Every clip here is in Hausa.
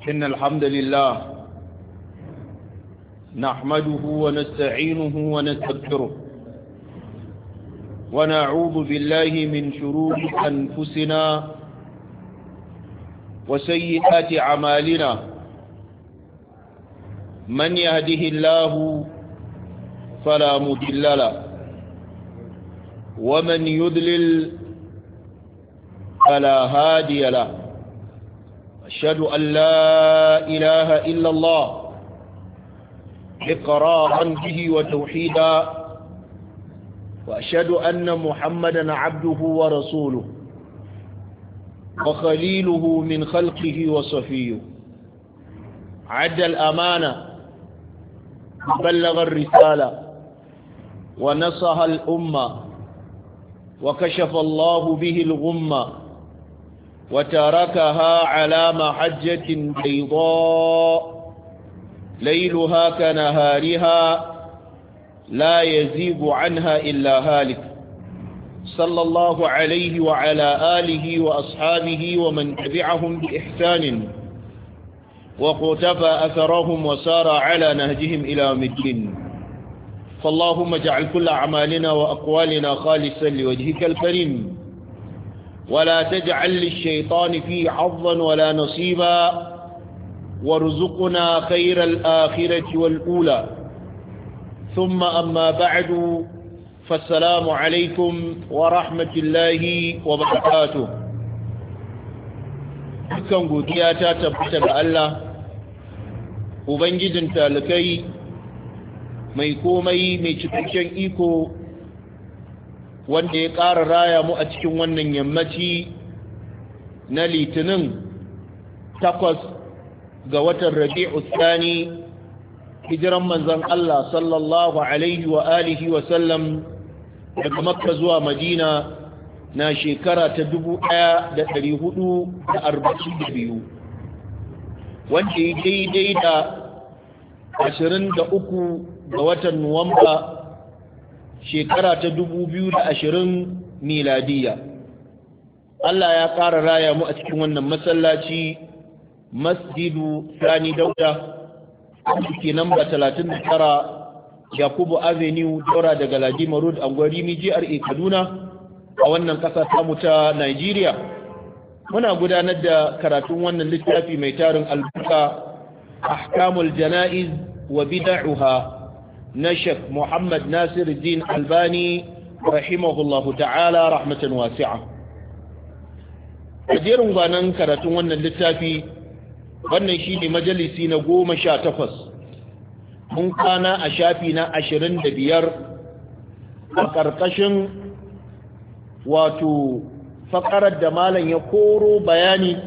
إن الحمد لله نحمده ونستعينه ونستغفره ونعوذ بالله من شرور أنفسنا وسيئات أعمالنا من يهده الله فلا مضل له ومن يضلل فلا هادي له أشهد أن لا إله إلا الله إقرارا به وتوحيدا وأشهد أن محمدا عبده ورسوله وخليله من خلقه وصفيه عد الأمانة وبلغ الرسالة ونصح الأمة وكشف الله به الغمة وتركها على محجة بيضاء ليلها كنهارها لا يزيغ عنها إلا هالك صلى الله عليه وعلى آله وأصحابه ومن تبعهم بإحسان وقتفى أثرهم وسار على نهجهم إلى يوم الدين فاللهم اجعل كل أعمالنا وأقوالنا خالصا لوجهك الكريم ولا تجعل للشيطان فيه حظا ولا نصيبا وارزقنا خير الآخرة والأولى ثم أما بعد فالسلام عليكم ورحمة الله وبركاته dukkan godiya ta tabbata ga Allah ubangijin talakai mai komai mai cikakken iko wanda ya ƙara raya mu a cikin wannan yammaci na litinin 8 ga watan Rabi'u Thani hijiran manzon Allah sallallahu alaihi wa alihi wa sallam daga Makka zuwa Madina na shekara ta 1442 wanda ya daidai da 23 ga watan Nuwamba shekara ta 2020 miladiya. Allah ya ƙara raya mu a cikin wannan masallaci Masjidu Sani Dauda ke namba 39 Yakubu Avenue Daura daga Ladima Road Angwari GRA Kaduna a wannan ƙasa tamu ta Nigeria. Muna gudanar da karatun wannan littafi mai tarin albarka Ahkamul Jana'iz wa Bid'uha na Sheikh Muhammad Nasiruddin Albani rahimahullahu ta'ala rahmatan wasi'a. A jerin gwanan karatun wannan littafi wannan shi ne majalisi na 18 mun kana a shafi na 25 a ƙarƙashin wato faƙarar da malam ya koro bayani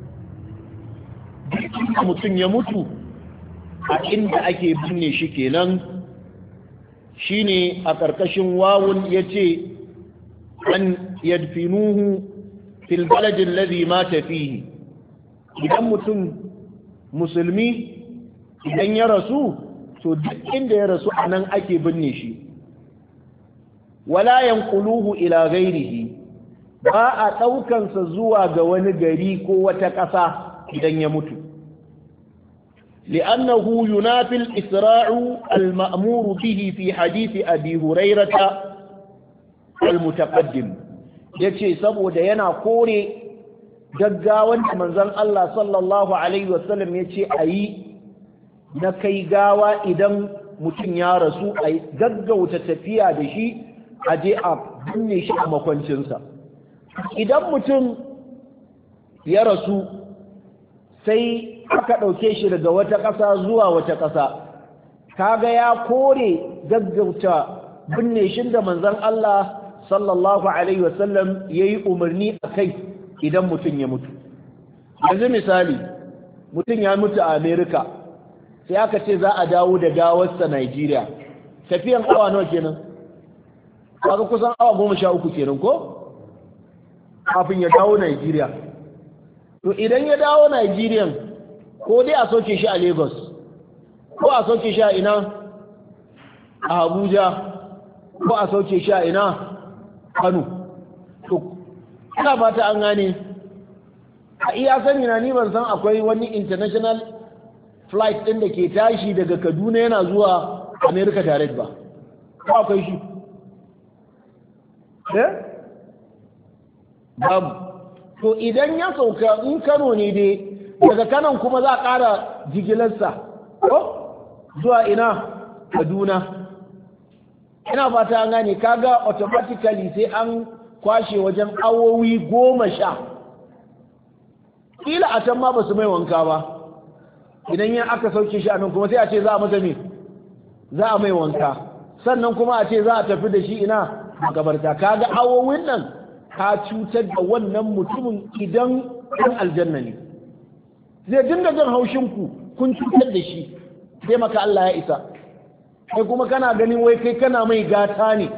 mutum ya mutu a inda ake binne shi kenan shine a ƙarƙashin wawun ya ce an yadfinuhu fil baladin ladhi mata fihi idan mutum musulmi idan ya rasu to duk inda ya rasu anan ake binne shi wala yanquluhu ila ghairihi ba a daukansa zuwa ga wani gari ko wata ƙasa idan ya mutu li'annahu yunafi al-isra'u al-ma'mur bihi fi hadith abi hurairah al-mutaqaddim yace saboda yana kore gaggawan da manzon Allah sallallahu alaihi wasallam yace ayi na kai gawa idan mutum ya rasu a gaggauta tafiya da shi a je a binne shi a makwancinsa idan mutum ya rasu sai aka ɗauke shi daga wata ƙasa zuwa wata ƙasa kaga ya kore gaggauta binne shi da manzon Allah sallallahu alaihi wasallam yayi umarni a kai idan mutum ya mutu yanzu misali mutum ya mutu a America sai aka ce za a dawo da gawarsa Nigeria tafiyan awa nawa kenan kaga kusan awa 13 kenan ko kafin ya dawo Nigeria to idan ya dawo Nigeria ko dai a soke shi a Lagos ko a soke shi a ina a Abuja ko a soke shi a ina Kano to ina fata an gane a iya sani na ni ban san akwai wani international flight din da ke tashi daga Kaduna yana zuwa America direct ba ko akwai shi babu. To idan ya sauka in Kano ne dai daga Kanon kuma za a ƙara jigilarsa ko zuwa ina Kaduna. Ina fata an gane kaga automatically sai an kwashe wajen awowi 10 kila a can ma ba su mai wanka ba. Idan ya aka sauke shi a nan kuma sai a ce za a masa me za a mai wanka sannan kuma a ce za a tafi da shi ina makabarta. Kaga awowin nan ka cutar da wannan mutumin idan ɗan aljanna ne zai dinga jin haushin ku kun cutar da shi sai maka Allah ya isa kai kuma kana ganin wai kai kana mai gata ne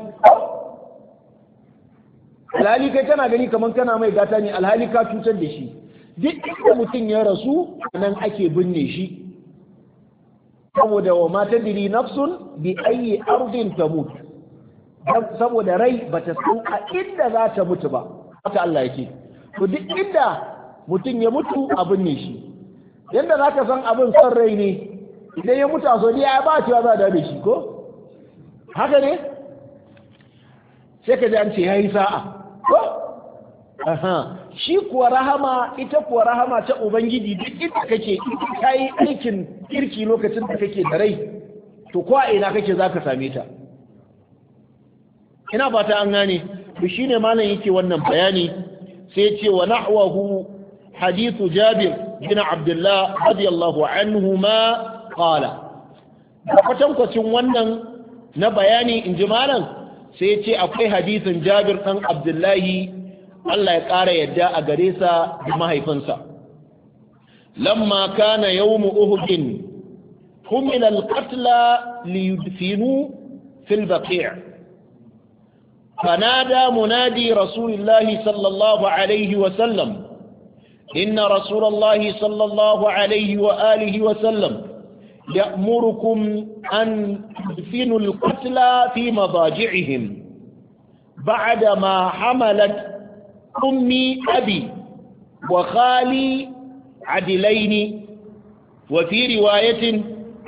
alhali kai kana gani kamar kana mai gata ne alhali ka cutar da shi. Duk inda mutum ya rasu nan ake binne shi saboda wa ma tadri nafsun bi ayyi ardin tamut saboda rai bata san a inda za ta mutu ba haka Allah yake. To duk inda mutum ya mutu a binne shi yanda zaka san abin san rai ne idan ya mutu a Saudiya ba cewa za da shi ko haka ne sai ka ji an ce yayi sa'a ko shi kuwa rahama ita kuwa rahama ta ubangiji duk inda kake kai aikin kirki lokacin da kake da rai to ko a ina kake zaka same ta. Ina fata an gane to shine malam yake wannan bayani sai ce wa nahwahu hadithu Jabir bin Abdullah radiyallahu anhuma qala kwatankwacin wannan na bayani inji malam sai ce akwai hadisin Jabir dan Abdullahi Allah ya ƙara yadda a gare sa da mahaifinsa. Lamma kana yawmu Uhud humila al-qatla liyudfinu fil baqi'. Fanada munadi Rasulillahi sallallahu alayhi wa sallam. Inna Rasulallahi sallallahu alayhi wa alihi wa sallam ya'murukum an tudfinu al-qatla fi madaji'ihim. Ba'da ma hamalat أمي أبي وخالي عدلين وفي رواية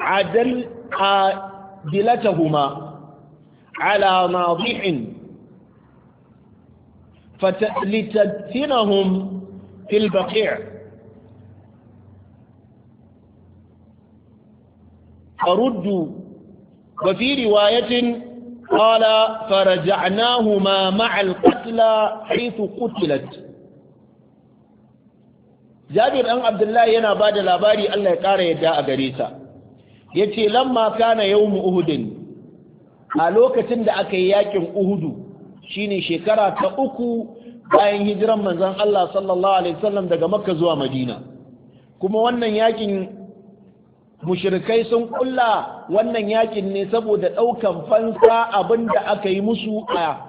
عدلتهما على ناضح لتدفنهم في البقيع فردوا وفي رواية قال فرجعناهما مع القتلى حيث قتلت. Jabir ɗan Abdullahi yana ba da labari Allah ya ƙara yadda a gare sa yace lamma kana yawmu Uhud a lokacin da aka yi yakin Uhudu shine shekara ta 3 bayan hijiran manzon Allah sallallahu alaihi wasallam daga Makka zuwa Madina kuma wannan yakin mushrikai sun kulla wannan yakin ne saboda daukan fansa abinda aka yi musu a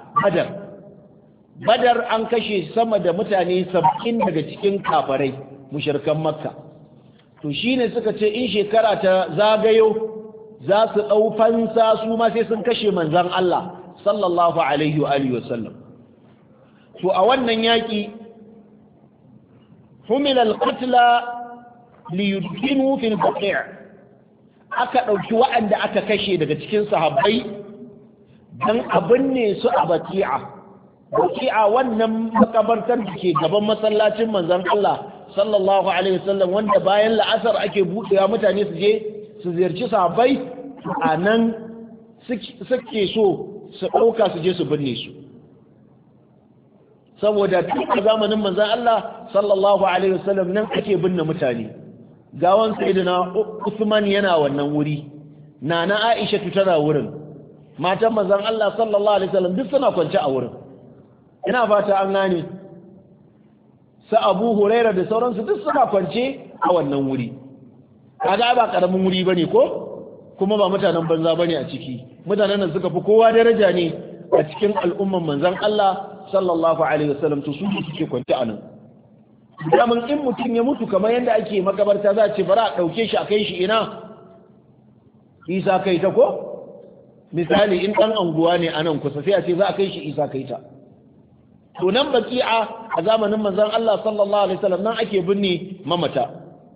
Badar an kashe sama da mutane 70 daga cikin kafirai mushrikan Makka to shine suka ce in shekara ta zagayo za su dau fansa su ma sai sun kashe manzon Allah sallallahu alaihi wa alihi wasallam to a wannan yaki humila al-qatla liyudfinu fil baqi' aka ɗauki waɗanda aka kashe daga cikin sahabbai don abin ne su a baki'a wannan makabartar da ke gaban masallacin manzon Allah sallallahu alaihi wasallam wanda bayan la'asar ake buɗewa mutane su je su ziyarci sahabbai a nan suke so su ɗauka su je su binne su saboda a zamanin manzon Allah sallallahu alaihi wasallam nan ake binne mutane gawan sayyidina Usman yana wannan wuri nana Aisha tana wurin matan manzon Allah sallallahu alaihi wasallam duk suna kwance a wurin ina fata an gane sa Abu Huraira da sauransu duk suna kwance a wannan wuri kaga ba karamin wuri bane ko kuma ba mutanen banza bane a ciki mutanen nan suka fi kowa daraja ne a cikin al'umman manzon Allah sallallahu alaihi wasallam to su suke kwance a nan daman in mutum ya mutu kamar yadda ake makabarta za a ce bari a ɗauke shi a kai shi ina isa kai ta ko misali in ɗan anguwa ne a nan kusa sai a ce za a kai shi isa kai ta to nan baki'a a zamanin manzon Allah sallallahu alaihi wasallam nan ake binne mamata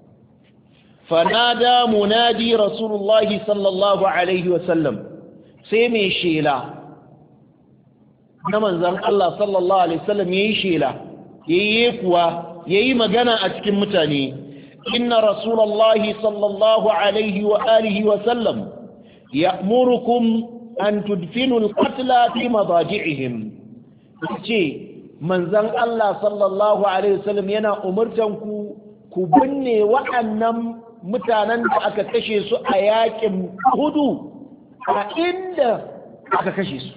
fanada munadi rasulullahi sallallahu alaihi wasallam sai mai shela na manzon Allah sallallahu alaihi wasallam yayi shela yayi kuwa yayi magana a cikin mutane inna rasulullahi sallallahu alaihi wa alihi wasallam ya'murukum an tudfinu al-qatla fi madaji'ihim ce manzon Allah sallallahu alaihi wasallam yana umurtan ku binne waɗannan mutanen da aka kashe su a yakin Hudu a inda aka kashe su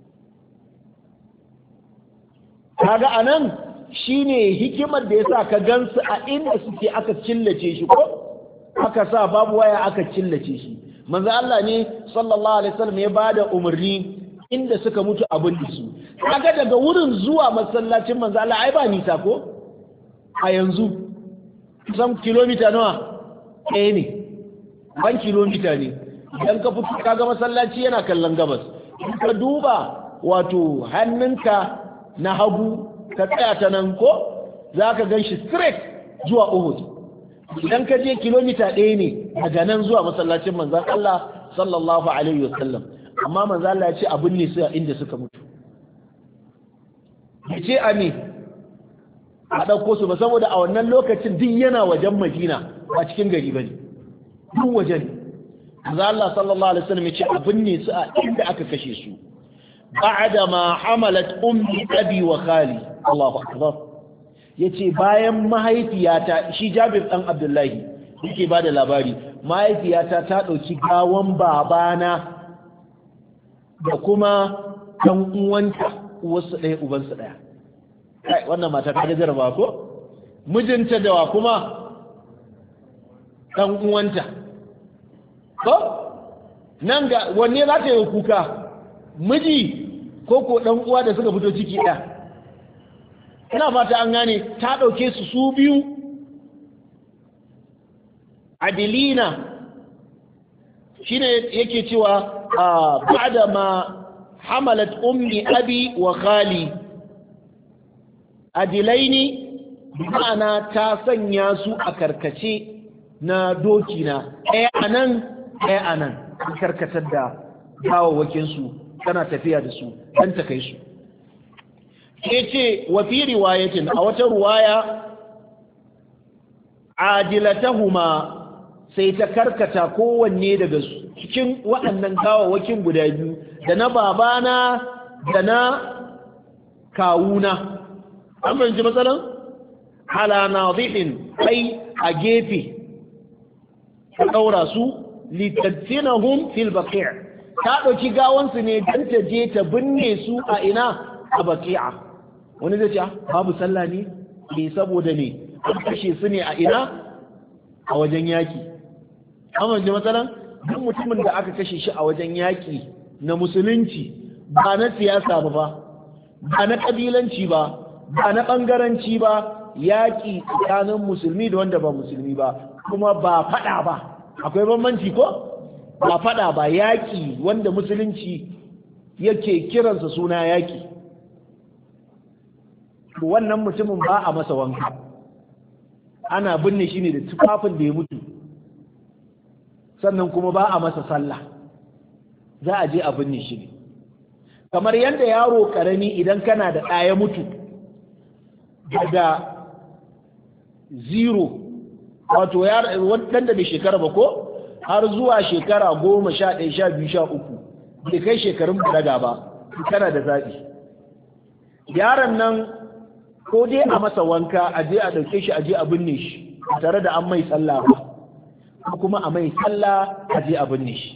kaga anan shine hikimar da yasa ka gansu a inda suke aka killace shi ko aka sa babu waya aka killace shi manzo Allah ne sallallahu alaihi wasallam ya bada umarni inda suka mutu abin da su kaga daga wurin zuwa masallacin manzo Allah ai ba nisa ko a yanzu kusan kilomita nawa ɗaya ne 1 kilomita ne idan ka fito kaga masallaci yana kallon gabas ka duba wato hannunka na hagu ka tsaya ta nan ko za ka gan shi straight zuwa Uhud idan ka je kilomita 1 ne daga nan zuwa masallacin manzan Allah sallallahu alaihi wasallam amma manzan Allah ya ce abin ne su inda suka mutu ya ce a ne a ɗauko su ba saboda a wannan lokacin duk yana wajen Madina ba cikin gari ba ne duk wajen manzan Allah sallallahu alaihi wasallam ya ce abin ne su a inda aka kashe su ba'da ma hamalat ummi abi wa khali Allahu akbar yace bayan mahaifiyata shi Jabir dan Abdullahi yake bada labari mahaifiyata ta dauki gawan babana da kuma dan uwanta uwarsu ɗaya ubansu ɗaya kai wannan mata ta jarraba ko mijinta da wa kuma dan uwanta ko nan ga wanne za ta yi kuka miji ko dan uwa da suka fito ciki ɗaya ina fata an gane ta ɗauke su biyu adilina shine yake cewa ba'da ma hamalat ummi abi wa khali adilaini ma'ana ta sanya su a karkace na doki na ɗaya anan karkatar da gawawwakin su tana tafiya da su dan ta kai su yace wa fi riwayatin a wata ruwaya adilatahuma sai ta karkata kowanne daga cikin waɗannan gawawwakin guda biyu da na babana da na kawuna an fahimci matsalan ala nadihin ai a gefe ta ɗaura su litattinahum fil baqi' ta ɗauki gawansu ne don ta je ta binne su a ina a baqi'a wani zai ce babu sallah ne saboda ne an kashe su ne a ina a wajen yaki amma ji matsalan duk mutumin da aka kashe shi a wajen yaki na musulunci ba na siyasa ba na kabilanci ba na bangaranci ba yaki tsakanin musulmi da wanda ba musulmi ba kuma ba fada ba akwai bambanci ko ba fada ba yaki wanda musulunci yake kiransa suna yaki wannan mutumin ba a masa wanka ana binne shi ne da tufafin da ya mutu sannan kuma ba a masa sallah za a je a binne shi ne kamar yadda yaro karami idan kana da ɗaya mutu daga zero wato ɗan da bai shekara ba ko har zuwa shekara 10, 11, 12, 13 bai kai shekarun balaga ba kana da zaɓi yaron nan ko dai a masa wanka a je a ɗauke shi a je a binne shi tare da an mai sallah ba ko kuma a mai sallah a je a binne shi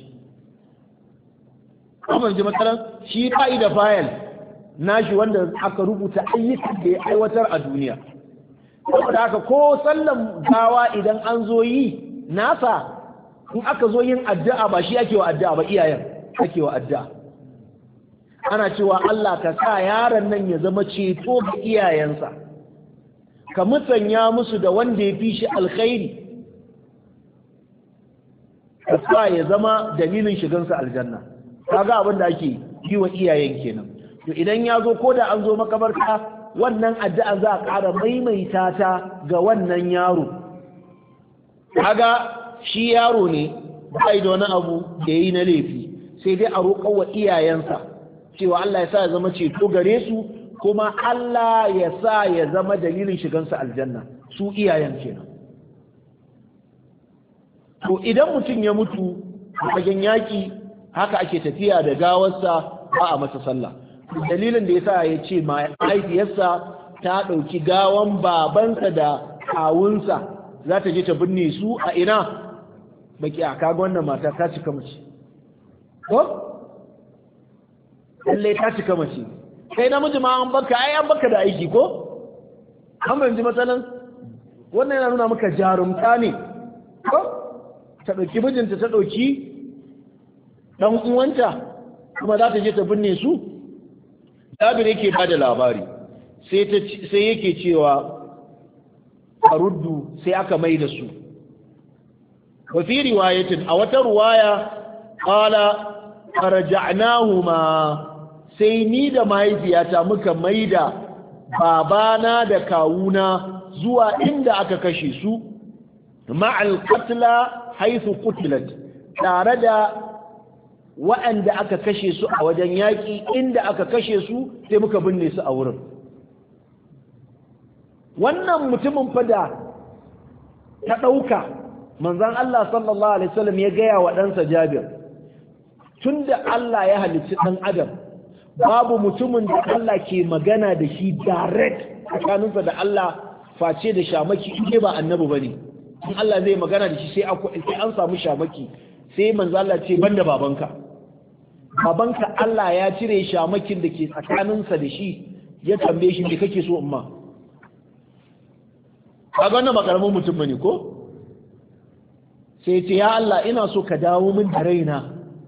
amma ji matsalan shi da fayil nashi wanda aka rubuta ayyukan da ya aiwatar a duniya saboda haka ko sallan gawa idan an zo yi nasa in aka zo yin addu'a ba shi ake wa addu'a ba iyayen ake wa addu'a ana cewa Allah ka sa yaron nan ya zama ceto ga iyayensa ka musanya musu da wanda ya fi shi alkhairi ka sa ya zama dalilin shigansa aljanna kaga abin da ake yi wa iyayen kenan to idan ya zo ko da an zo makabarta wannan addu'a za a ƙara maimaita ta ga wannan yaro kaga shi yaro ne bai da wani abu da yi na laifi sai dai a roƙa wa iyayensa cewa Allah ya sa ya zama ceto gare su kuma Allah ya sa ya zama dalilin shigansa aljanna su iyayen kenan to idan mutum ya mutu a fagen yaki haka ake tafiya da gawarsa ba a masa sallah dalilin da yasa ya ce mahaifiyarsa ta ɗauki gawan babansa da kawunsa za ta je ta binne su a ina baki a kaga wannan mata ta cika mace ko lalle ta cika mace kai namiji ma an baka ai an baka da aiki ko an ban ji matsalan wannan yana nuna maka jarumta ne ko ta ɗauki mijinta ta ɗauki ɗan uwanta kuma za ta je ta binne su Jabir yake ba da labari sai yake cewa a ruddu sai aka mai da su wa fi riwayatin a wata ruwaya qala farja'nahuma sai ni da mahaifiyata muka maida babana da kawuna zuwa inda aka kashe su ma'al qatla haythu qutilat tare da waɗanda aka kashe su a wajen yaƙi inda aka kashe su sai muka binne su a wurin wannan mutumin fada ta ɗauka manzon Allah sallallahu alaihi wasallam ya gaya wa ɗansa Jabir tunda Allah ya halicci ɗan adam babu mutumin da Allah ke magana da shi direct tsakaninsa da Allah face da shamaki in ba annabi bane in Allah zai magana da shi sai an samu shamaki sai manzo Allah ce banda babanka Allah ya cire shamakin da ke tsakaninsa da shi ya tambaye shi me kake so umma kaga wannan makaramin mutum bane ko sai ce ya Allah ina so ka dawo min da raina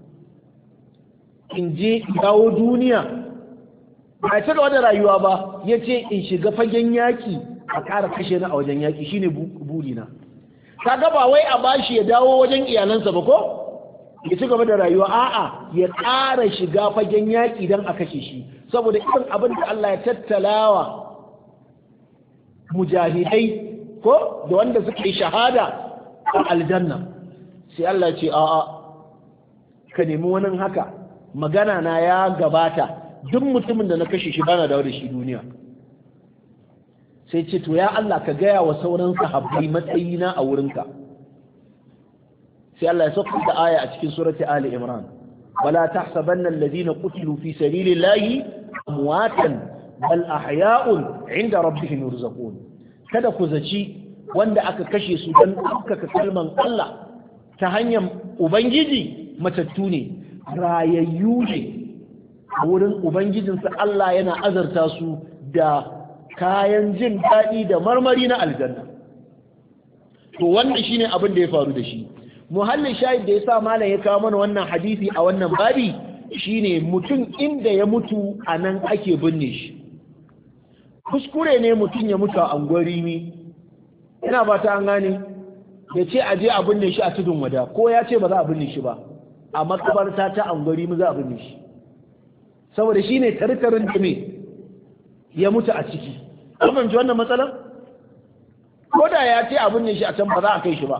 in je dawo duniya ba ta da wata rayuwa ba ya ce in shiga fagen yaki a ƙara kashe ni a wajen yaki shine burina kaga ba wai a bashi ya dawo wajen iyalansa ba ko ya ci gaba da rayuwa a'a ya ƙara shiga fagen yaki don a kashe shi saboda irin abin da Allah ya tattalawa mujahidai ko da wanda suka yi shahada a aljanna sai Allah ce a'a ka nemi wani haka magana na ya gabata duk mutumin da na kashe shi bana dawo da shi duniya sai ce to ya Allah ka gaya wa sauran sahabbai matsayina a wurinka sai Allah ya sauka da aya a cikin surati Ali Imran wala tahsabanna alladhina qutilu fi sabilillahi amwatan bal ahya'un 'inda rabbihim yurzaqun kada ku zaci wanda aka kashe su dan ɗaukaka kalman Allah ta hanyar ubangiji matattu ne rayayyu ne a wurin ubangijinsa Allah yana azarta su da kayan jin daɗi da marmari na aljanna to wannan shine abin da ya faru da shi muhallin shahid da yasa malam ya kawo mana wannan hadisi a wannan babi shine mutum inda ya mutu a nan ake binne shi kuskure ne mutum ya mutu a angwarimi ina ba ta an gane ya ce a je a binne shi a tudun wada ko ya ce ba za a binne shi ba a makabarta ta angwarimi za a binne shi saboda shine tarkarin da me ya mutu a ciki kuma ji wannan matsalar ko da ya ce a binne shi a can ba za a kai shi ba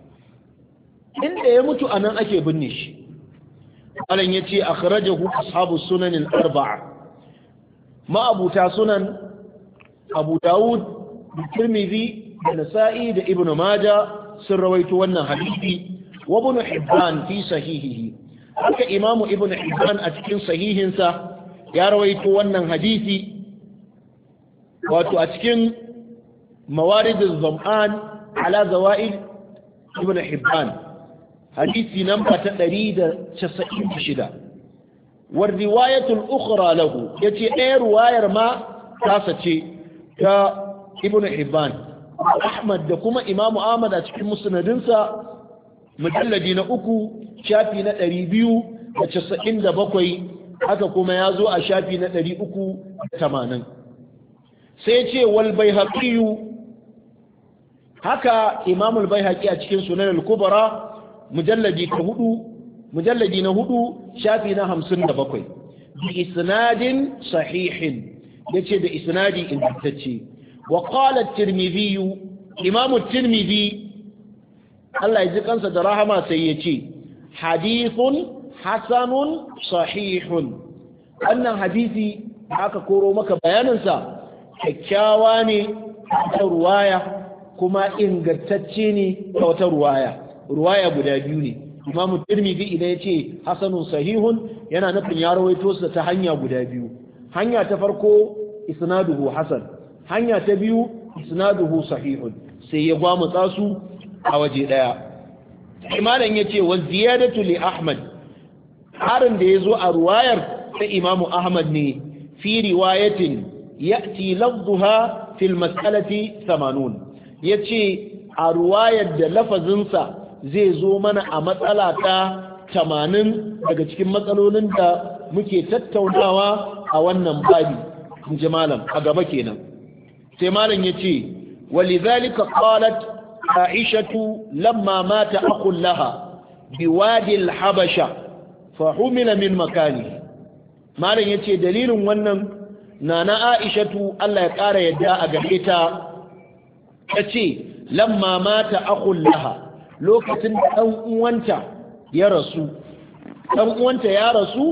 inda ya mutu a nan ake binne shi alan ya ce akhrajahu ashabu sunan al-arba'a ma'abuta sunan abu dawud da tirmidhi da nasa'i da ibn majah sun rawaito wannan hadisi wa ibn hibban fi sahihihi haka imamu ibn hibban a cikin sahihinsa ya rawaito wannan hadisi wato a cikin mawarid az-zam'an ala zawaid ibn hibban hadisi namba ta 196 war riwayatul ukhra lahu yace ɗaya ruwayar ma tasa ce ta ibn hibban ahmad da kuma imamu ahmad a cikin musnadinsa mujalladi na 3 shafi na 297 haka kuma ya zo a shafi na 380 sai ce wal baihaqi haka imam al baihaqi a cikin sunan al kubra mujalladi na 4 shafi na 57 bi isnadin sahihin yace da isnadi ingantacce wa qala at-tirmidhi imam at-tirmidhi Allah ya ji kansa da rahama sai yace hadithun hasanun sahihun wannan hadisi aka koro maka bayaninsa kyakkyawa ne ta ruwaya kuma ingantacce ne ta wata ruwaya guda biyu ne imamu tirmidhi idan ya ce hasanun sahihun yana nufin ya rawaito su ta hanya guda biyu hanya ta farko isnaduhu hasan hanya ta biyu isnaduhu sahihun sai ya gwamutsa su a waje daya imanan yace wa ziyadatu li ahmad harin da yazo a ruwayar ta imamu ahmad ne fi riwayatin ya'ti lafzuha fil mas'alati 80 yace a ruwayar da lafazinsa zai zo mana a matsala ta 80 daga cikin matsalolin da muke tattaunawa a wannan babi inji malam a gaba kenan sai malam yace walidhalika qalat aishatu lamma mata aqul laha biwadi al-habasha fa humila min makani malam yace dalilin wannan nana aishatu Allah ya kara yadda a gare ta tace lamma mata aqul laha lokacin da dan uwanta ya rasu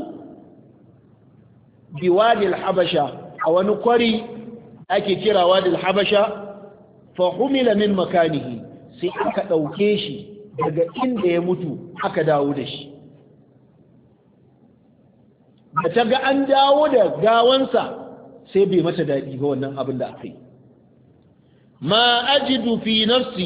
biwadi al-habasha a wani kwari ake kira wadi al-habasha fa humila min makanihi sai aka dauke shi daga inda ya mutu aka dawo da shi da ta ga an dawo da gawansa sai bai mata daɗi ba wannan abin da aka yi ma ajidu fi nafsi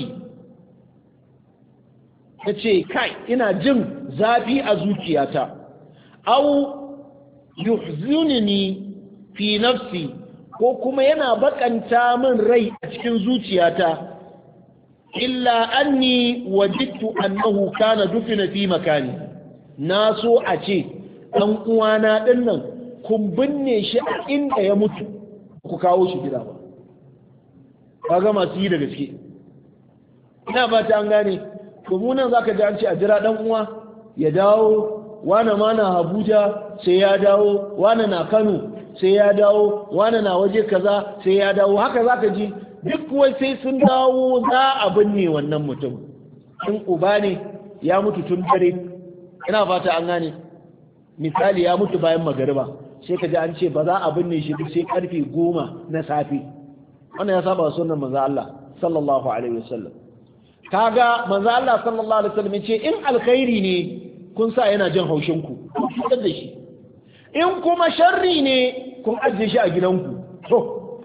ta ce kai ina jin zafi a zuciyata au yuhzunni fi nafsi ko kuma yana bakanta min rai a cikin zuciyata illa anni wajidtu annahu kana dufina fi makani na so a ce dan uwana din nan kun binne shi a inda ya mutu ku kawo shi gida ba kaga masu yi da gaske ina fata an gane to mu nan zaka ji an ce a jira dan uwa ya dawo wane ma na Abuja sai ya dawo wane na Kano sai ya dawo wane na waje kaza sai ya dawo haka zaka ji duk wai sai sun dawo za a binne wannan mutum in uba ne ya mutu tun dare ina fata an gane misali ya mutu bayan magariba sai ka ji an ce ba za a binne shi duk sai karfe 10 na safe wannan ya saba sunnar manzo Allah sallallahu alaihi wasallam kaga manzo Allah sallallahu alaihi wasallam ce in alkhairi ne kun sa yana jin haushin ku da shi in kuma sharri ne kun ajiye shi a gidanku to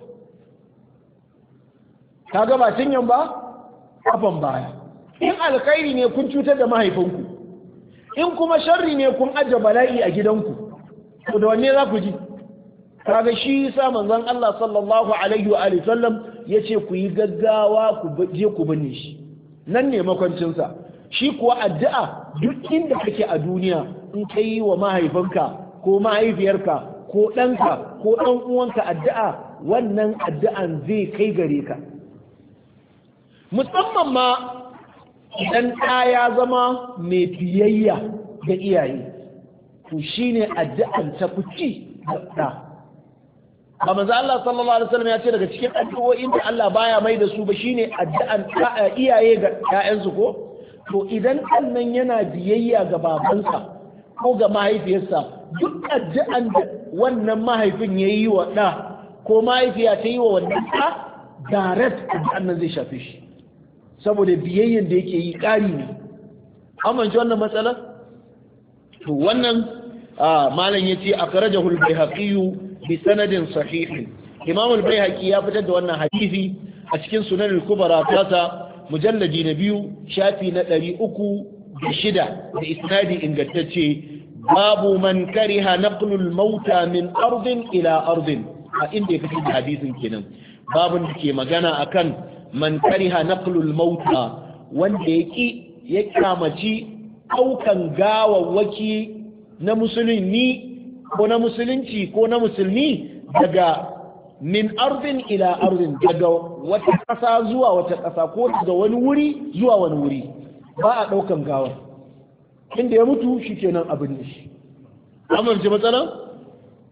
kaga ba cinyan ba kafan baya in alkhairi ne kun cutar da mahaifinku in kuma sharri ne kun ajiye bala'i a gidanku to da wanne za ku ji kaga shi sa manzon Allah sallallahu alaihi wa sallam yace ku yi gaggawa ku je ku binne shi nan ne makwancinsa shi kuwa addu'a duk inda kake a duniya in ka yi wa mahaifinka ko mahaifiyarka ko ɗanka ko ɗan uwanka addu'a wannan addu'an zai kai gare ka musamman ma idan ɗa ya zama mai biyayya ga iyaye to shine addu'an ta fici da ba manzo Allah sallallahu alaihi wasallam ya ce daga cikin addu'o'in da Allah baya mai da su ba shine addu'an iyaye ga ƴaƴansu ko to idan ɗan yana biyayya ga babansa ko ga mahaifiyarsa duk addu'an da wannan mahaifin ya yi wa ɗa ko mahaifiya ta yi wa wannan ɗa direct addu'an nan zai shafe shi saboda biyayyan da yake yi ƙari ne amince wannan matsalar to wannan malam ya ce akhrajahu al-bayhaqi bi sanadin sahih imam al-bayhaqi ya fitar da wannan hadisi a cikin sunan al-kubra tasa mujallaji na 2 shafi na 306 da isnadi ingantacce babu man kariha naqlul mauta min ardin ila ardin a inda ya fitar da hadisin kenan babun da ke magana akan man kariha naqlul mauta wanda ya kamaci aukan gawawwaki na musulmi ko na musulunci ko na musulmi daga min ardin ila ardin daga wata ƙasa zuwa wata ƙasa ko daga wani wuri zuwa wani wuri ba a ɗaukan gawar inda ya mutu shi kenan abin da shi amince matsalan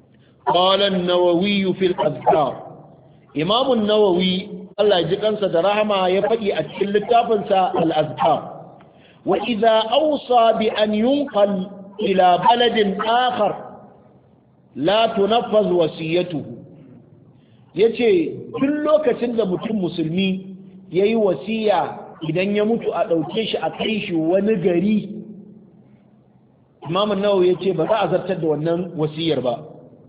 قال النووي في الأذكار إمام النووي الله يجزيه da rahama ya faɗi a cikin littafinsa al-azkar wa idza awsa bi an yunqal ila baladin akhar la tunaffaz wasiyatuhu yace duk lokacin da mutum musulmi yayi wasiya idan ya mutu a dauke shi a kai shi wani gari Imam an-Nawawi yace ba za a zartar da wannan wasiyar ba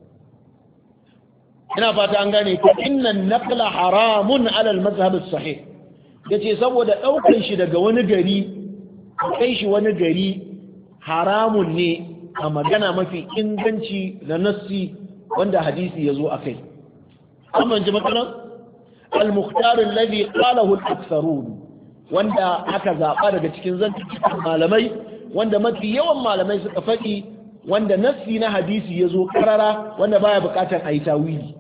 ina fata an gane ko innan naqla haramun ala al-mazhab as-sahih yace saboda daukan shi daga wani gari kai shi wani gari haramun ne a magana mafi inganci da nassi wanda hadisi yazo akai amma ji matsalan al-mukhtar alladhi qalahu al-aktharun wanda aka zaba daga cikin zantukan malamai wanda mafi yawan malamai suka faɗi wanda nassi na hadisi yazo karara wanda baya bukatar ayi tawili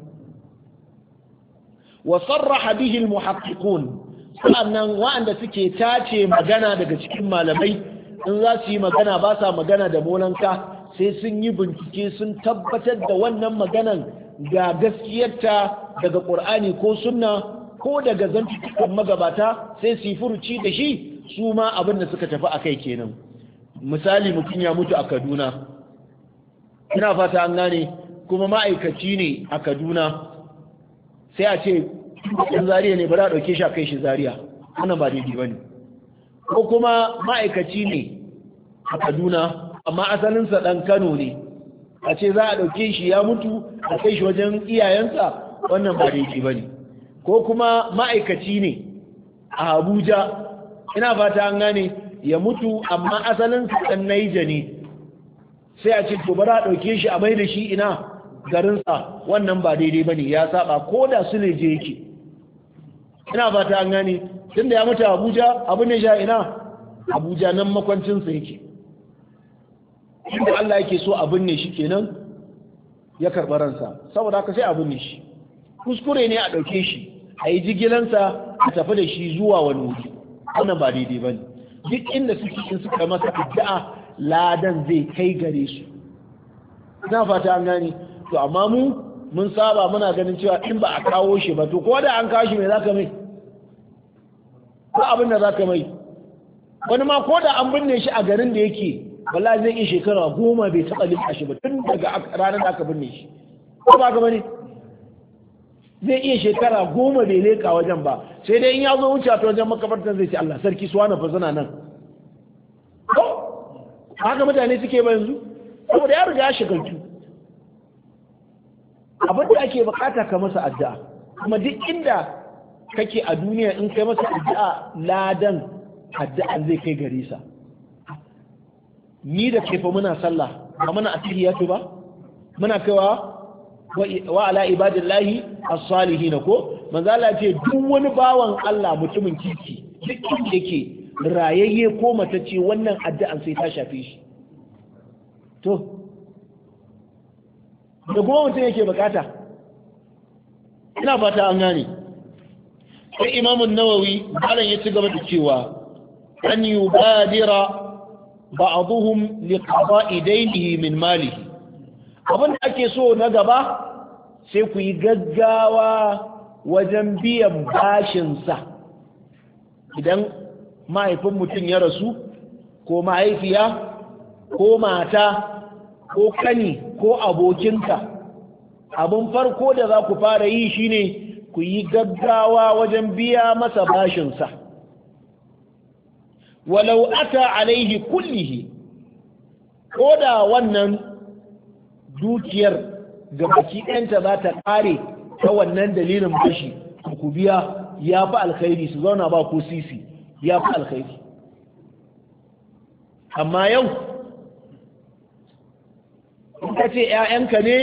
wa sarraha bihi al-muhaqqiqun sannan wa'anda suke tace magana daga cikin malamai in za su yi magana ba sa magana da molanka sai sun yi bincike sun tabbatar da wannan maganan ga gaskiyarta daga Qur'ani ko sunna ko daga zantukan magabata sai su yi furuci da shi su ma abin da suka tafi akai kenan misali mutum ya mutu a Kaduna ina fata an gane kuma ma'aikaci ne a Kaduna sai a ce ɗan Zariya ne ba za a ɗauke shi a kai shi Zariya wannan ba daidai ba ne ko kuma ma'aikaci ne a Kaduna amma asalinsa ɗan Kano ne a ce za a ɗauke shi ya mutu a kai shi wajen iyayensa wannan ba daidai ba ne ko kuma ma'aikaci ne a Abuja ina fata an gane ya mutu amma asalinsa ɗan Naija ne sai a ce to ba za a ɗauke shi a mai da shi ina garinsa wannan ba daidai ba ne ya saba ko da su ne je yake ina fata an gane tun da ya mutu Abuja abu ne sha ina Abuja nan makwancinsa yake inda Allah yake so abin ne shi kenan ya karɓi ransa saboda haka sai abin ne shi kuskure ne a ɗauke shi a yi jigilansa a tafi da shi zuwa wani wuri wannan ba daidai ba ne duk inda suka masa addu'a ladan zai kai gare su ina fata an gane to amma mun saba muna ganin cewa in ba a kawo shi ba to ko da an kawo shi mai zaka mai ko abin da zaka mai wani ma ko da an binne shi a garin da yake wallahi zai iya shekara 10 bai taɓa linka shi ba tun daga ranar da aka binne shi ko ba ka bane zai iya shekara 10 bai leka wajen ba sai dai in ya zo wuce ta wajen makabartar zai ce Allah sarki suwana fa suna nan ko haka mutane suke ba yanzu saboda ya riga ya shagaltu abin da ake bukata ka masa addu'a kuma duk inda kake a duniya in kai masa addu'a ladan addu'a zai kai gare sa ni da kai fa muna sallah ba muna atihiyatu ba muna kaiwa wa ala ibadillahi as-salihin ko manzo Allah ce duk wani bawan Allah mutumin kirki duk inda yake rayayye ko matacce wannan addu'an sai ta shafe shi to da kuma mutum yake bukata ina fata an gane sai imamun nawawi malam ya ci gaba da cewa an yubadira ba'dhum liqada'i daynihi min malihi abin da ake so na gaba sai ku yi gaggawa wajen biyan bashinsa idan mahaifin mutum ya rasu ko mahaifiya ko mata ko kani ko abokinka abin farko da za ku fara yi shine ku yi gaggawa wajen biya masa bashinsa walau ata alaihi kullihi ko da wannan dukiyar ga baki ɗanta za ta ƙare ta wannan dalilin bashi ku biya ya fi alkhairi su zauna ba ko sisi ya fi alkhairi amma yau in ka ce ‘ya'yanka ne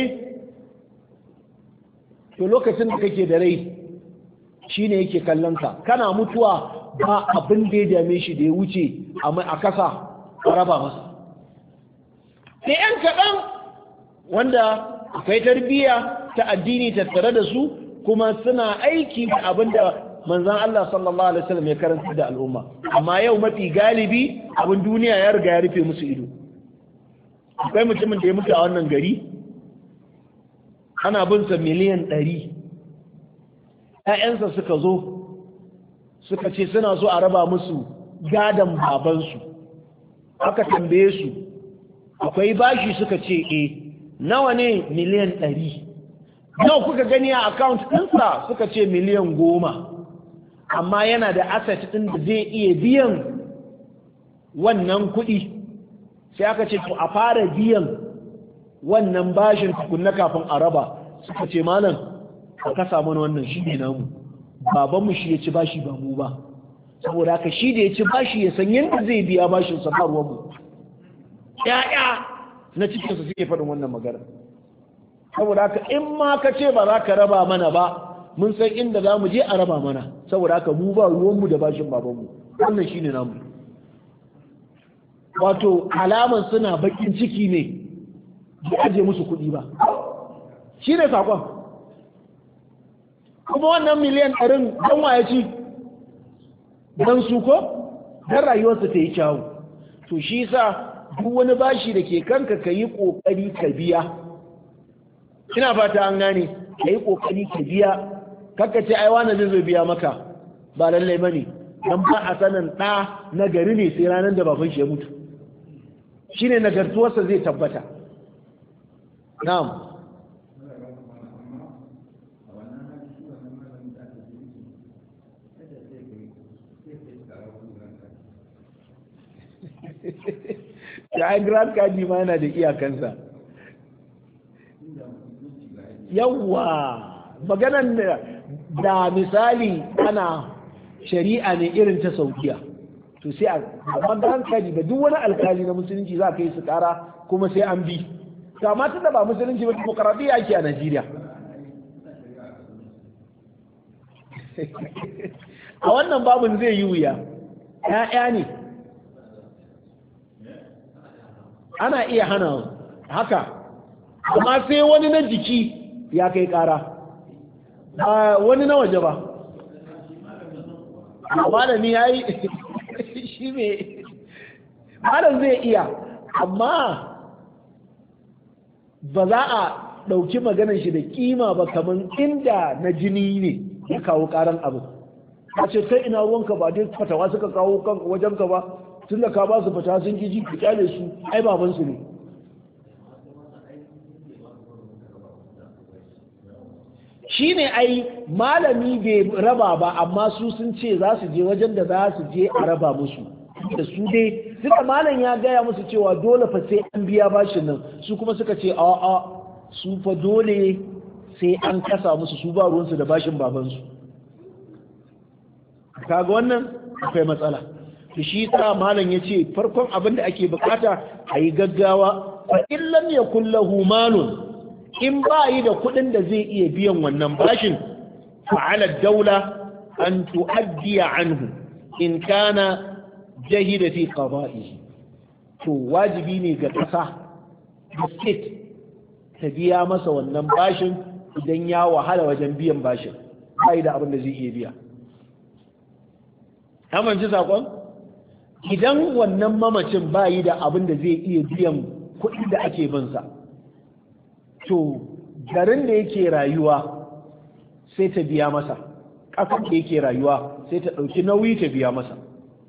to lokacin da kake da rai shi ne yake kallonka kana mutuwa ba abin da ya dame shi da ya wuce a kasa a raba masa sai ‘yan kaɗan wanda akwai tarbiyya ta addini tattare da su kuma suna aiki da abin da manzan Allah sallallahu Alaihi wasallam ya karanta da al'umma amma yau mafi galibi abin duniya ya riga ya rufe musu ido akwai mutumin da ya mutu a wannan gari ana binsa miliyan 100. ‘ya'yansa suka zo suka ce suna so a raba musu gadon babansu. Aka tambaye su akwai bashi, suka ce nawa ne? miliyan 100. nawa kuka gani a account ɗinsa? Suka ce miliyan 10. amma yana da asset ɗin da zai iya biyan wannan kuɗi. Sai aka ce to a fara biyan wannan bashin tukunna kafin a raba. Suka ce malam ka kasa mana wannan, shi ne namu, babanmu shi ya ci bashi ba mu ba, saboda haka shi da ya ci bashi ya san yadda zai biya bashin sa ba ruwanmu. Ya'ya na cikinsa suke faɗin wannan magana. Saboda haka in ma ka ce ba za ka raba mana ba, mun san inda za mu je a raba mana, saboda haka mu ba ruwanmu da bashin babanmu, wannan shi ne namu. Wato alaman suna bakin ciki ne da aje musu kuɗi ba, shi ne saƙon. Kuma wannan miliyan 100 don waye ci? Don su ko? Don rayuwarsu ta yi kyawu. To shi sa duk wani bashi da ke kanka ka yi ƙoƙari ka biya. Ina fata an gane, ka yi ƙoƙari ka biya. Kakka ce ai wani zai biya maka, ba lallai bane. Dan ba a sanin ɗa na gari ne sai ranar da baban shi ya mutu. Shine nagartuwarsa zai tabbata. Na'am. Ya grand kadi ma yana da iyakansa. Yawwa maganan da misali ana shari'a ne irin ta Saudiya, to sai a grand kadi da duk wani alkali na musulunci za ka yi su kara kuma sai an bi. Kama tun da ba musulunci ba, demokaradiyya ake a Najeriya. A wannan babin zai yi wuya, ‘ya'ya ne ana iya hana haka, amma sai wani na jiki ya kai kara, ba wani na waje ba. Malami ya yi shi ne malam zai iya, amma ba za a ɗauki maganar shi da kima ba, kamar inda na jini ne ya kawo karan abu. A ce kai ina ruwanka, ba dai fatawa suka kawo wajenka ba, tun da ka ba su fata sun ji ka kyale su, ai babansu ne. Shi ne ai malami bai raba ba, amma su sun ce za su je wajen da za su je a raba musu da su dai. Duka malam ya gaya musu cewa dole fa sai an biya bashin nan, su kuma suka ce a'a su fa dole sai an kasa musu, su ba ruwansu da bashin babansu. Kaga wannan akwai matsala. Shi sa malam ya ce farkon abin da ake bukata a yi gaggawa. Fa in lam yakul lahu malun, in ba yi da kuɗin da zai iya biyan wannan bashin, fa'ala daula an tu'addiya anhu in kana jahida fi qada'ihi. To wajibi ne ga ƙasa da state ta biya masa wannan bashin idan ya wahala wajen biyan bashin, ba yi da abin da zai iya biya. Amince saƙon? Idan wannan mamacin ba yi da abin da zai iya biyan kuɗi da ake binsa, to garin da yake rayuwa sai ta biya masa, ƙasar da yake rayuwa sai ta ɗauki nauyi ta biya masa.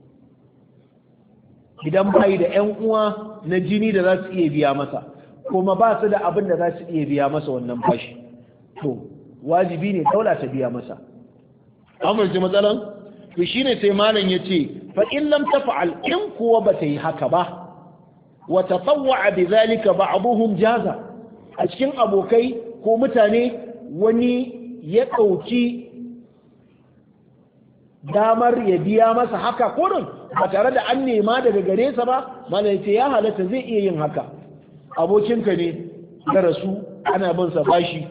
Idan ba yi da 'yan uwa na jini da za su iya biya masa, kuma ba su da abin da za su iya biya masa wannan bashi, to wajibi ne daula ta biya masa. Amince matsalan? To shine sai malam ya ce fa in lam taf'al, in kuwa ba ta yi haka ba, wa tatawwa bi zalika ba'dhum jaza. A cikin abokai ko mutane wani ya ɗauki damar ya biya masa haka kurin ba tare da an nema daga gare sa ba, malam ya ce ya halatta, zai iya yin haka. Abokinka ne ya rasu, ana bin sa bashi,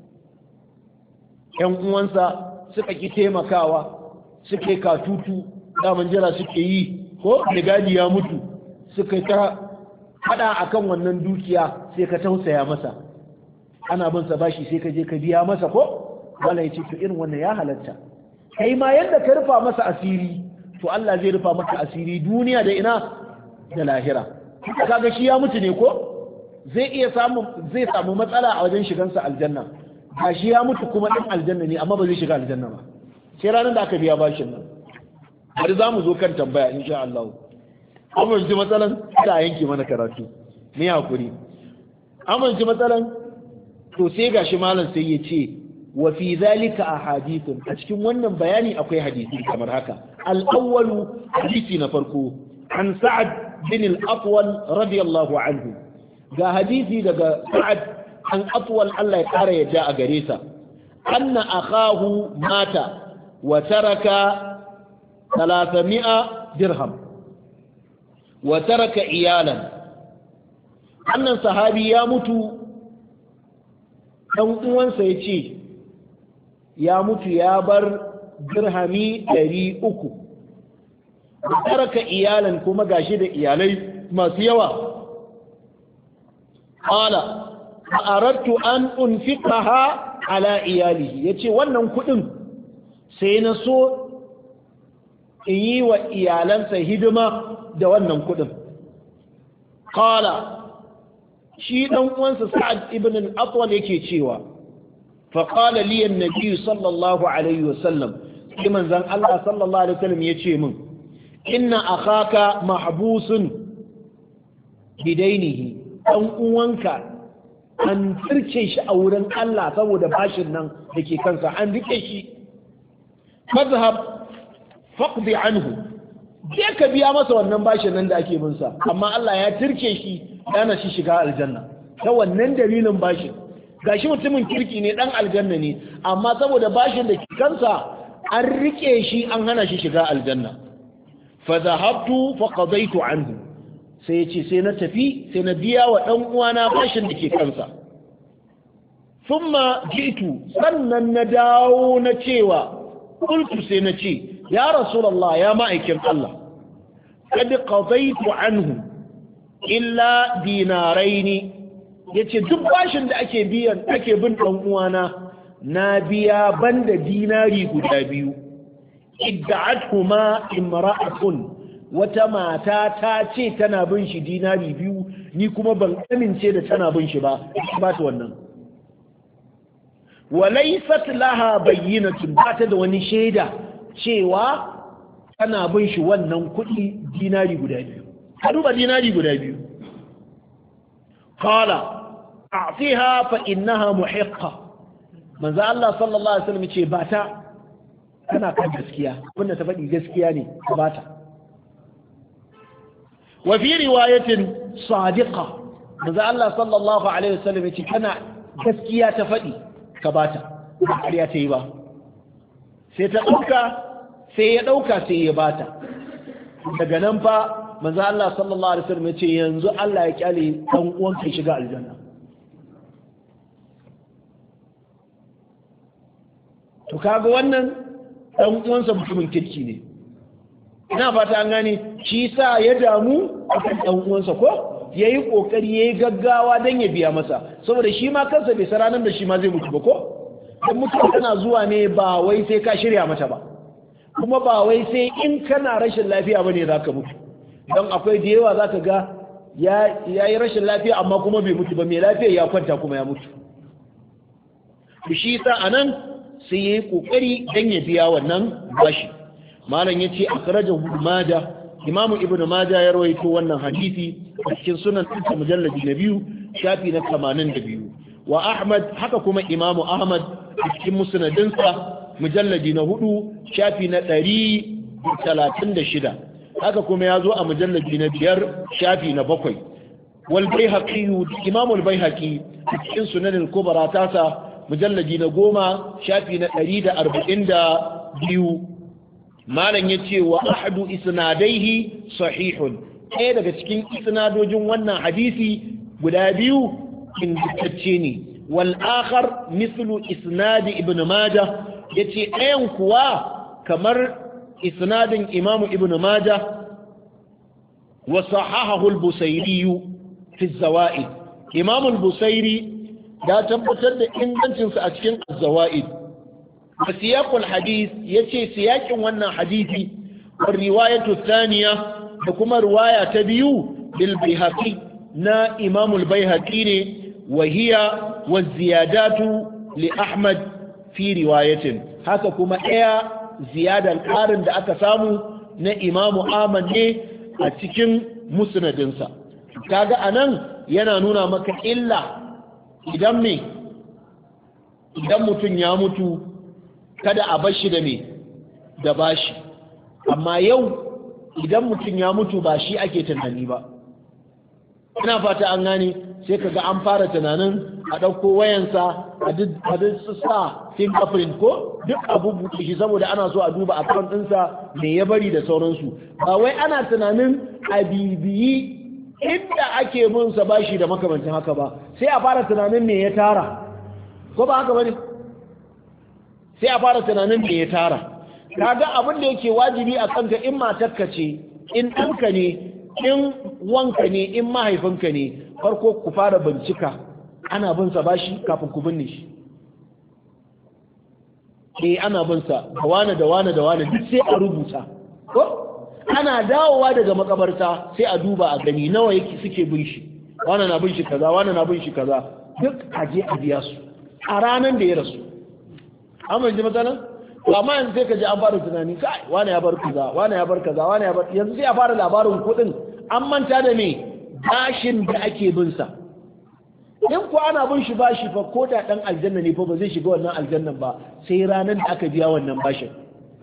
ƴan uwansa suka ki taimakawa, suka yi katutu, daman jira suke yi, ko da gadi ya mutu, suka ta hada akan wannan dukiya, sai ka tausaya masa, ana bin sa bashi sai ka je ka biya masa, ko wala yace to irin wannan ya halatta. Kai ma yadda ka rufa masa asiri, to Allah zai rufa maka asiri duniya da ina da lahira. Kaga shi ya mutu ne ko, zai samu matsala a wajen shigansa aljanna gashi ya mutu kuma ɗan aljanna ne amma ba zai shiga aljanna ba sai ranar da aka biya bashin nan bari za mu zo kan tambaya insha Allah amince matsalan da yanke mana karatu ne hakuri amince matsalan to sai gashi malam sai ya ce wa fi zalika ahadithun a cikin wannan bayani akwai hadisi kamar haka al-awwalu hadisi na farko an sa'ad bin al-atwal radiyallahu anhu ga hadisi daga sa'ad an atwal Allah ya kara yadda a gare sa anna akahu mata wa taraka 300 dirham wa taraka iyalan annan sahabi ya mutu dan uwansa yace ya mutu ya bar dirhami 300 wa taraka iyalan kuma gashi da iyalai masu yawa qala aradtu an unfiqaha ala iyalihi yace wannan kudin sai na so in yi wa iyalansa hidima da wannan kudin qala shi dan uwansa sa'ad ibn al-atwal yake cewa fa qala li an-nabi sallallahu alaihi wasallam sai manzon Allah sallallahu alaihi wasallam yace min inna akhaka mahbusun bidainihi dan uwanka an tsirce shi a wurin Allah saboda bashin nan dake kansa an rike shi mazhab faqdi anhu je ka biya masa wannan bashin nan da ake bin sa amma Allah ya tirke shi dana shi shiga aljanna ta wannan dalilin bashin gashi mutumin kirki ne dan aljanna ne amma saboda bashin da ke kansa an rike shi an hana shi shiga aljanna fa dhahabtu fa qadaytu anhu sai yace sai na tafi sai na biya wa dan uwana bashin da ke kansa thumma jitu sannan na dawo na cewa qultu sai na ce ya rasulullah ya ma'aikin Allah kad qadaytu anhu illa dinaraini yace duk bashin da ake bin dan uwana na biya banda dinari guda biyu idda'atuhuma imra'atun wata mata ta ce tana bin shi dinari biyu ni kuma ban amince da tana bin shi ba ba ta wannan walaysat laha bayyinatun ba ta da wani shaida cewa tana bin shi wannan kuɗi dinari guda biyu ka duba dinari guda biyu qala a'tiha fa innaha muhiqqa manzo Allah sallallahu alaihi wasallam ce ba ta tana kan gaskiya abinda ta faɗi gaskiya ne ka bata wa fi riwayatin sadiqa manzo Allah sallallahu alaihi wasallam ce kana gaskiya ta faɗi ka bata ba ƙarya ta yi ba sai ta ɗauka sai ya ɗauka sai ya bata daga nan fa manzo Allah sallallahu alaihi wasallam ce yanzu Allah ya kyale dan uwan ka shiga aljanna to kaga wannan dan uwansa mutumin kirki ne ina fata an gane shi sa ya damu akan dan uwansa ko yayi kokari yayi gaggawa dan ya biya masa saboda shi ma kansa bai saranan da shi ma zai mutu ba ko dan mutuwa tana zuwa ne ba wai sai ka shirya mata ba kuma ba wai sai in kana rashin lafiya bane zaka mutu dan akwai da yawa zaka ga yayi rashin lafiya amma kuma bai mutu ba mai lafiya ya kwanta kuma ya mutu shi sa anan sai yayi kokari dan ya biya wannan bashi malam yace akhrajahu Majah imamu ibnu Majah ya rawaito wannan hadisi a cikin sunan ɗinsa mujalladi na 2 shafi na 82 wa Ahmad haka kuma imamu Ahmad a cikin musnadinsa mujalladi na 4 shafi na 136 haka kuma ya zo a mujalladi na 5 shafi na 7 wal Baihaqi imamu al-Baihaqi a cikin sunan al-Kubra tasa mujalladi na 10 shafi na 142 malam yace wa ahadu isnadaihi sahihun ɗaya daga cikin isnadojin wannan hadisi guda biyu ingantacce ne wal akhar mithlu isnad ibn majah yace ɗayan kuwa kamar isnadin imamu ibn majah wa sahahahu al-busairi fi az-zawaid imamu al-busairi ya tabbatar da ingancinsa a cikin az-zawaid wa siyaqul hadith yace siyakin wannan hadisi wa riwayatu thaniya da kuma riwaya ta biyu bil bihaqi na Imam al-Baihaqi ne wa hiya wa ziyadatu li Ahmad fi riwayatin haka kuma ɗaya ziyadar ƙarin da aka samu na Imam Ahmad ne a cikin musnadinsa kaga anan yana nuna maka illa idan mutum ya mutu kada a bar shi da da bashi amma yau idan mutum ya mutu ba shi ake tunani ba ina fata an gane sai kaga an fara tunanin a ɗauko wayansa a duk sa fingerprint ko duk abubuwa shi saboda ana so a duba account ɗinsa me ya bari da sauransu ba wai ana tunanin a bibiyi inda ake bin sa bashi da makamancin haka ba sai a fara tunanin me ya tara ko ba haka bane sai a fara tunanin me ya tara kaga abin da yake wajibi a kanka in matarka ce in ɗanka ne in wanka ne in mahaifinka ne farko ku fara bincika ana bin sa bashi kafin ku binne shi ana bin sa da wane duk sai a rubuta ko ana dawowa daga makabarta sai a duba a gani nawa yake suke bin shi wane na bin shi kaza wane na bin shi kaza duk aje a biya su a ranar da ya rasu amma ji matsalan to amma yanzu sai ka ji an fara tunani kai wani ya bar kaza wani ya bar kaza wani ya bar yanzu sai a fara labarin kuɗin an manta da me bashin da ake bin sa in ko ana bin shi bashi fa ko da dan aljanna ne fa ba zai shiga wannan aljannan ba sai ranar da aka biya wannan bashin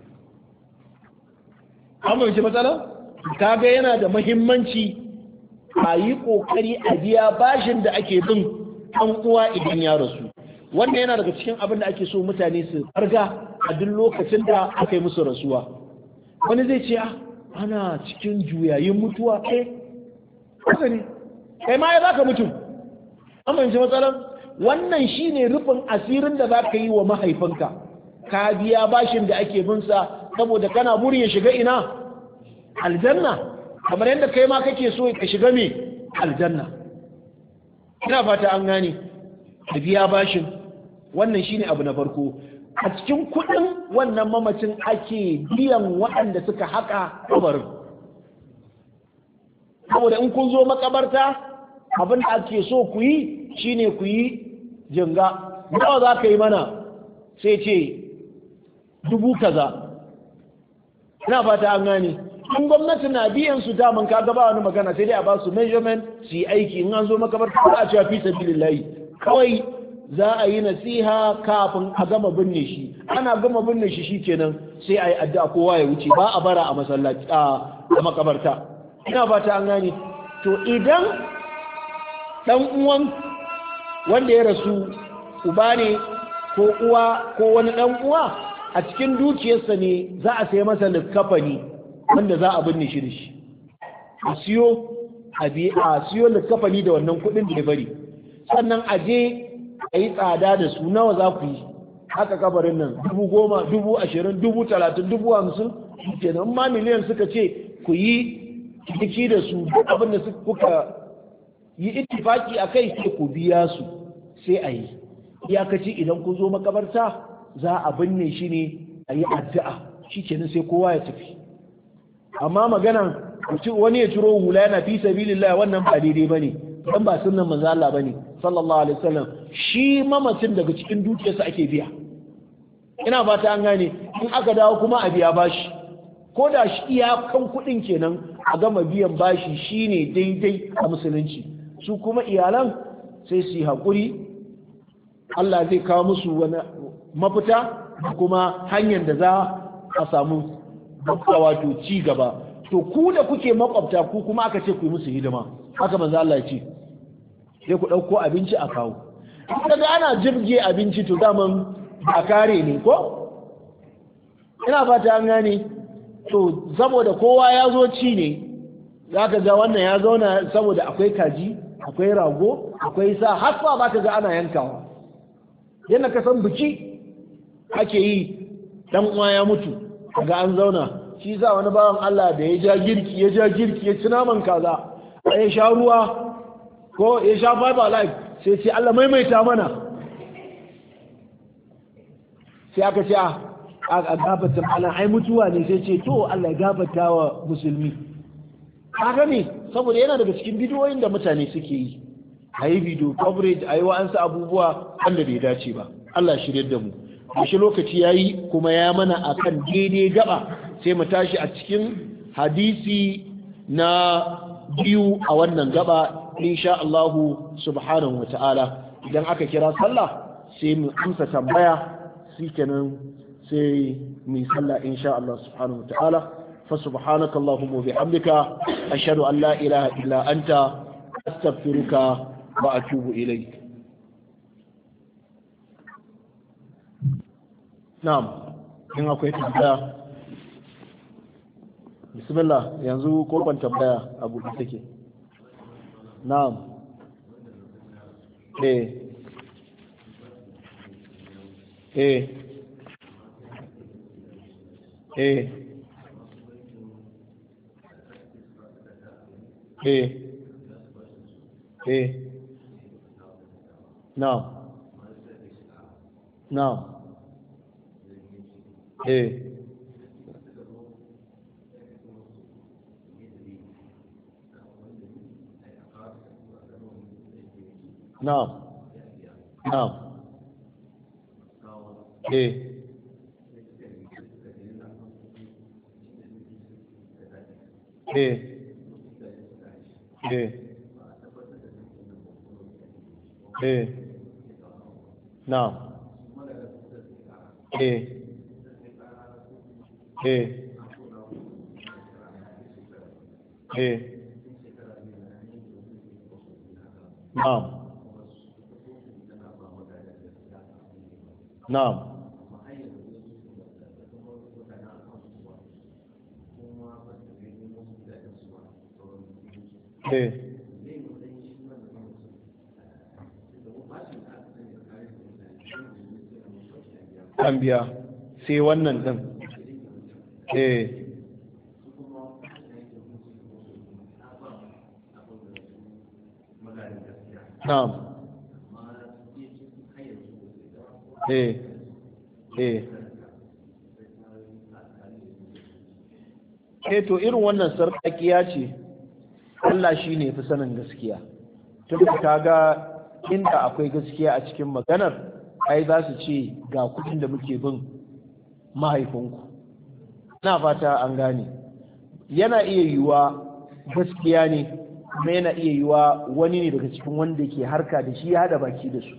amma ji matsalan kaga yana da muhimmanci a yi kokari a biya bashin da ake bin ɗan uwa idan ya rasu wannan yana daga cikin abin da ake so mutane su farga a duk lokacin da aka yi musu rasuwa wani zai ce ana cikin juyayin mutuwa haka ne kai ma ya za ka mutu amma yanzu matsalar wannan shine rufin asirin da za ka yi wa mahaifinka ka biya bashin da ake binsa saboda kana burin ya shiga ina aljanna kamar yadda kai ma kake so ka shiga me aljanna ina fata an gane ka biya bashin wannan shine abu na farko a cikin kudin wannan mamacin ake biyan waɗanda suka haƙa kabarin saboda in kun zo makabarta abin da ake so ku yi shine ku yi jinga nawa za ka yi mana sai ce 1000 kaza ina fata an gane in gwamnati na biyan su daman ka gaba wani magana sai dai a ba su measurement su yi aiki in an zo makabarta ba a cewa fi sabilillahi kawai za a yi nasiha kafin a gama binne shi ana gama binne shi shikenan sai a yi addu'a kowa ya wuce ba a bara a masallaci a makabarta ina fata an gane to idan dan uwan wanda ya rasu uba ne ko uwa ko wani dan uwa a cikin dukiyarsa ne za a sai masa likafani wanda za a binne shi da shi a siyo likafani da wannan kudin da ya bari sannan a je a yi tsada da su nawa za ku yi haka kabarin nan 10,000 20,000 30,000 50,000 kenan ma miliyan suka ce ku yi ciki da su duk abin da kuka yi ittifaki a kai sai ku biya su sai a yi iyakaci idan kun zo makabarta za a binne shi ne a yi addu'a shi kenan sai kowa ya tafi amma magana wani ya ciro hula yana fi sabilillah wannan ba daidai bane dan ba sunnan manzo Allah bane sallallahu alaihi wasallam shi mamacin daga cikin dukiyarsa ake biya ina fata an gane in aka dawo kuma a biya bashi ko da shi iyakan kudin kenan a gama biyan bashi shine daidai a musulunci su kuma iyalan sai su yi hakuri Allah zai kawo musu wani mafita da kuma hanyar da za a samu wato ci gaba to ku da kuke makwabta ku kuma aka ce ku yi musu hidima haka manzo Allah ya ce sai ku dauko abinci a kawo kaga ana jirge abinci to daman a kare ne ko ina fata an gane to saboda kowa ya zo ci ne zaka ga wannan ya zauna saboda akwai kaji akwai rago akwai sa hasfa baka ga ana yankawa yanda ka san biki ake yi dan uwa ya mutu ga an zauna shi za wani bawan Allah da ya ja girki ya ci naman kaza ya sha ruwa ko ya sha five alive sai ce Allah maimaita mana sai aka ce a gafata malam ai mutuwa ne sai ce to Allah ya gafata wa musulmi kaga ne saboda yana daga cikin bidiyoyin da mutane suke yi ayi video coverage ayi wa'ansu abubuwa wanda bai dace ba Allah shirye da mu shi lokaci yayi kuma ya mana akan daidai gaba sai mu tashi a cikin hadisi na biyu a wannan gaba insha Allah subhanahu wataala idan aka kira sallah sai mu amsa tambaya shikenan sai mu sallah insha Allah subhanahu wataala فسبحانك اللهم وبحمدك أشهد أن لا إله إلا أنت أستغفرك وأتوب إليك نعم إن أكويت tambaya bismillah yanzu ko ban tambaya abu da take na'am eh نعم نعم نعم نعم نعم نعم نعم an biya sai wannan din na'am to irin wannan sarƙaƙiya ce Allah shi ne fi sanin gaskiya tun ka ga inda akwai gaskiya a cikin maganar ai za su ce ga kudin da muke bin mahaifinku na fata an gane yana iya yiwuwa gaskiya ne kuma yana iya yiwuwa wani ne daga cikin wanda ke harka da shi ya hada baki da su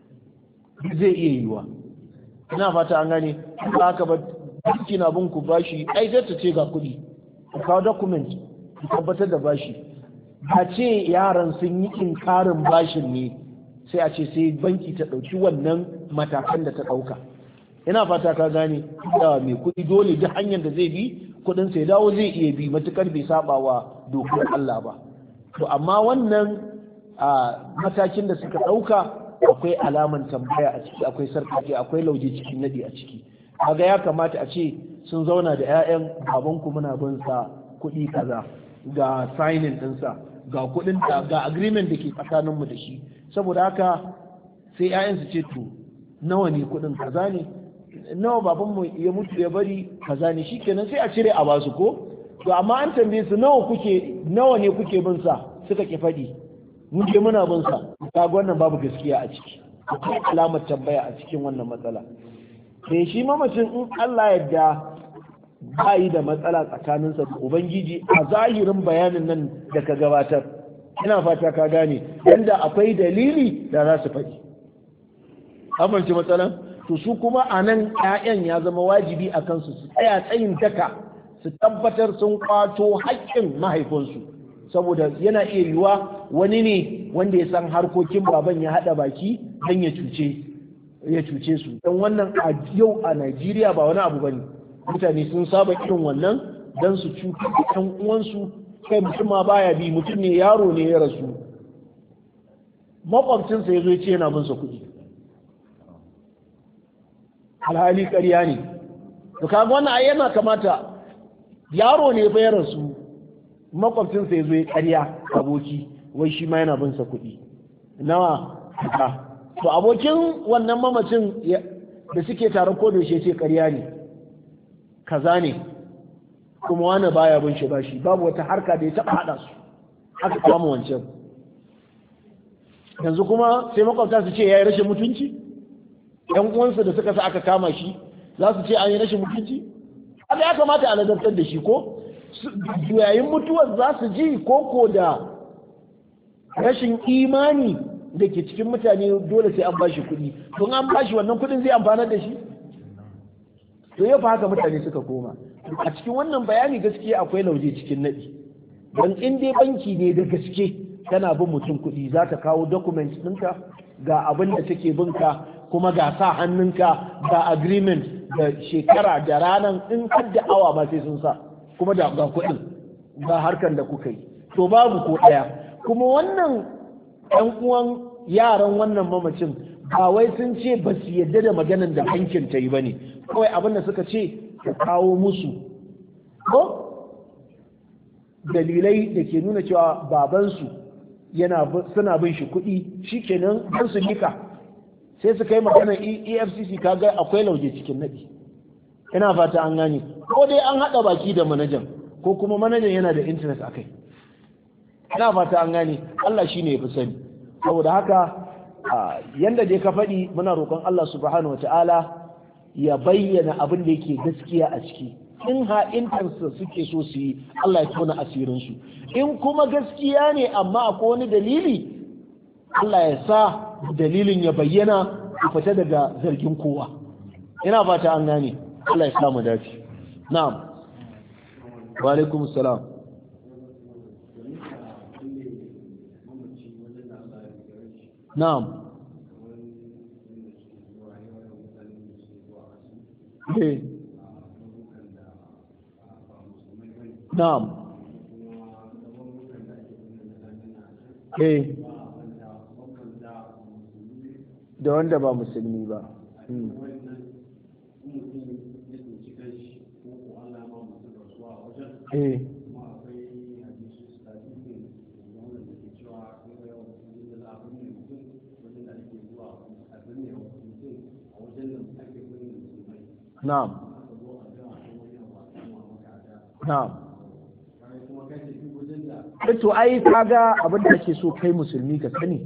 zai iya yiwuwa ina fata an gane ba haka ba banki na bin ku bashi ai ta ce ga kudi ku kawo document ku tabbatar da bashi a ce yaran sun yi inkarin bashin ne sai a ce sai banki ta ɗauki wannan matakan da ta ɗauka ina fata ka gane da mai kuɗi dole duk hanyar da zai bi kuɗin sai dawo zai iya bi matukar bai saba wa dokar Allah ba to amma wannan matakin da suka ɗauka akwai alaman tambaya a ciki akwai sarƙaƙi akwai lauje cikin nadi a ciki kaga ya kamata a ce sun zauna da 'ya'yan babanku muna bin sa kuɗi kaza ga signing ɗinsa ga kuɗin ga agreement da ke tsakaninmu da shi saboda haka sai 'ya'yan su ce to nawa ne kuɗin kaza ne nawa babanmu ya mutu ya bari kaza ne shikenan sai a cire a basu ko to amma an tambaye su nawa ne kuke bin sa suka ki faɗi mun je muna bin sa kaga wannan babu gaskiya a ciki akwai alamar tambaya a cikin wannan matsala sai shi mamacin in Allah yadda ba yi da matsala tsakaninsa da ubangiji a zahirin bayanin nan da ka gabatar ina fata ka gane yanda akwai dalili da za su faɗi amince matsalan to su kuma a nan 'ya'yan ya zama wajibi a kansu su tsaya tsayin daka su tabbatar sun kwato haƙƙin mahaifinsu saboda yana iya yiwuwa wani ne wanda ya san harkokin baban ya haɗa baki don ya cuce su don wannan a yau a Najeriya ba wani abu bane mutane sun saba irin wannan don su cutar da ɗan uwansu kai mutum ma baya bi mutum ne yaro ne ya rasu makwabcinsa ya zo ya ce yana bin sa kuɗi alhali ƙarya ne to kaga wannan ai yana kamata yaro ne fa ya rasu makwabcinsa ya zo ya ƙarya aboki wai shi ma yana bin sa kuɗi nawa to abokin wannan mamacin da suke tare ko da shi ce ƙarya ne kaza ne kuma wani baya bin shi bashi, babu wata harka da ya taɓa haɗa su, aka kama wancan. Yanzu kuma sai makwabta su ce ya yi rashin mutunci, ‘yan uwansa da suka sa aka kama shi za su ce an yi rashin mutunci? Haka ya kamata a ladabtar da shi ko yayin mutuwar za su ji koko da rashin imani da ke cikin mutane dole sai an bashi kuɗi, don an bashi wannan kuɗin zai amfanar da shi. To yau fa haka mutane suka koma. A cikin wannan bayani gaskiya akwai lauje cikin naɗi, don in dai banki ne da gaske tana bin mutum kuɗi za ta kawo documents ɗinka ga abin da take binka, kuma ga sa hannunka ga agreement da shekara da ranar in har da awa ba sai sun sa, kuma da ga kuɗin ga harkar da kuka yi. To babu ko ɗaya. Kuma wannan ɗan uwan yaran wannan mamacin ba wai sun ce ba su yadda da maganan da bankin ta yi ba ne, kawai abin da suka ce ka kawo musu ko dalilai da ke nuna cewa babansu suna bin shi kuɗi, shi kenan don su nika sai su kai maganar EFCC. kaga akwai lauje cikin naɗi. Ina fata an gane, ko dai an haɗa baki da manajan ko kuma manajan yana da interest a kai. Ina fata an gane, Allah shi ne ya fi sani. Saboda haka yanda dai ka faɗi, muna roƙon Allah subhanahu wa ta'ala ya bayyana abin da yake gaskiya a ciki. In ha'intarsa suke so su yi, Allah ya tona asirinsu. In kuma gaskiya ne amma akwai wani dalili, Allah ya sa dalilin ya bayyana a fita daga zargin kowa. Ina fata an gane, Allah ya samu dace. Na'am. Wa alaikum salam. Na'am. Na'am. Da wanda ba musulmi ba. Na'am. Na'am. To ai kaga abin da ake so kai musulmi ka sani,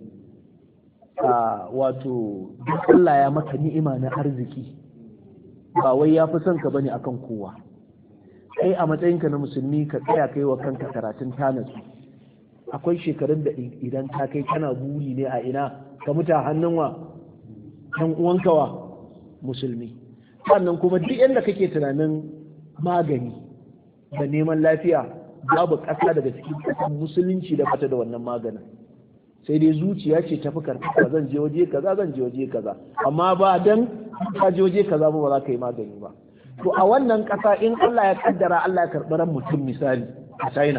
wato duk Allah ya maka ni'ima na arziki, ba wai ya fi son ka bane akan kowa. Kai a matsayinka na musulmi ka tsaya kai wa kanka karatun tanasu. Akwai shekarun da idan ta kai kana buri ne a ina ka mutu a hannun wa ɗan uwanka wa musulmi. Sannan kuma duk yadda kake tunanin magani da neman lafiya, babu ƙasa daga cikin ƙasar musulunci da bata da wannan maganin. Sai dai zuciya ce tafi karɓa, zan je waje kaza, zan je waje kaza, amma ba dan ka je waje kaza ba za ka yi magani ba. To a wannan ƙasa in Allah ya kaddara Allah ya karɓi ran mutum, misali a China,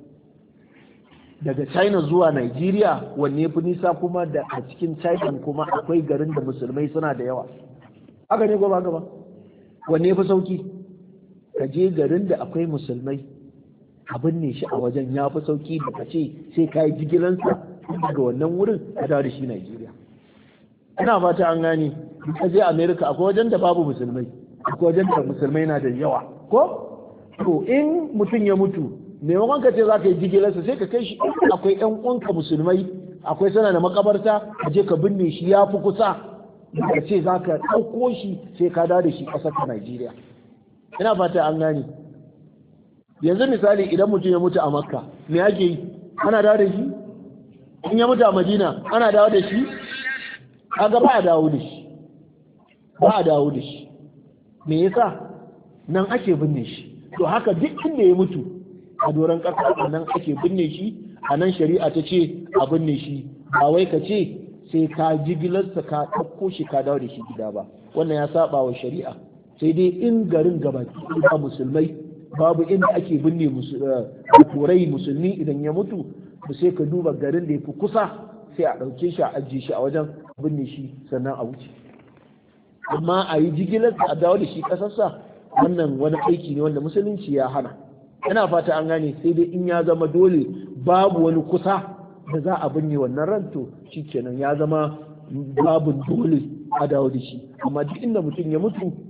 daga China zuwa Nigeria, wanne fi nisa kuma da a cikin China kuma akwai garin da musulmai suna da yawa. Haka ne gaba gaba, wanne fi sauki? Ka je garin da akwai musulmai abin ne shi a wajen ya fi sauki da ka ce sai ka yi jigilansa daga wannan wurin ka dawo da shi Najeriya. Ina fata an gane, ka je America akwai wajen da babu musulmai, akwai wajen da musulmai na da yawa ko? To in mutum ya mutu, maimakon ka ce za ka yi jigilarsa sai ka kai shi akwai ƴan uwanka musulmai, akwai sana da makabarta, ka je ka binne shi ya fi kusa ka ce za ka ɗauko shi sai ka dawo da shi ƙasar ta Najeriya. Ina fata an gane. Yanzu misali idan mutum ya mutu a Makka, me ake yi? Ana dawo da shi? In ya mutu a Madina, ana dawo da shi? Kaga ba a dawo da shi. Ba a dawo da shi. Me yasa? Nan ake binne shi. To haka duk inda ya mutu a doron ƙasa nan ake binne shi, a nan shari'a ta ce a binne shi. Ba wai ka ce sai ka jigilarsa ka ɗauko shi ka dawo da shi gida ba. Wannan ya saba wa shari'a. Sai dai in garin gabaki ba musulmai, babu inda ake binne turai musulmi idan ya mutu, to sai ka duba garin da ya fi kusa sai a ɗauke shi a ajiye shi a wajen binne shi sannan a wuce. Amma a yi jigilar a dawo da shi ƙasarsa, wannan wani aiki ne wanda musulunci ya hana. Ina fata an gane, sai dai in ya zama dole babu wani kusa da za a binne wannan ran, to shi kenan ya zama babu dole a dawo da shi. Amma duk inda mutum ya mutu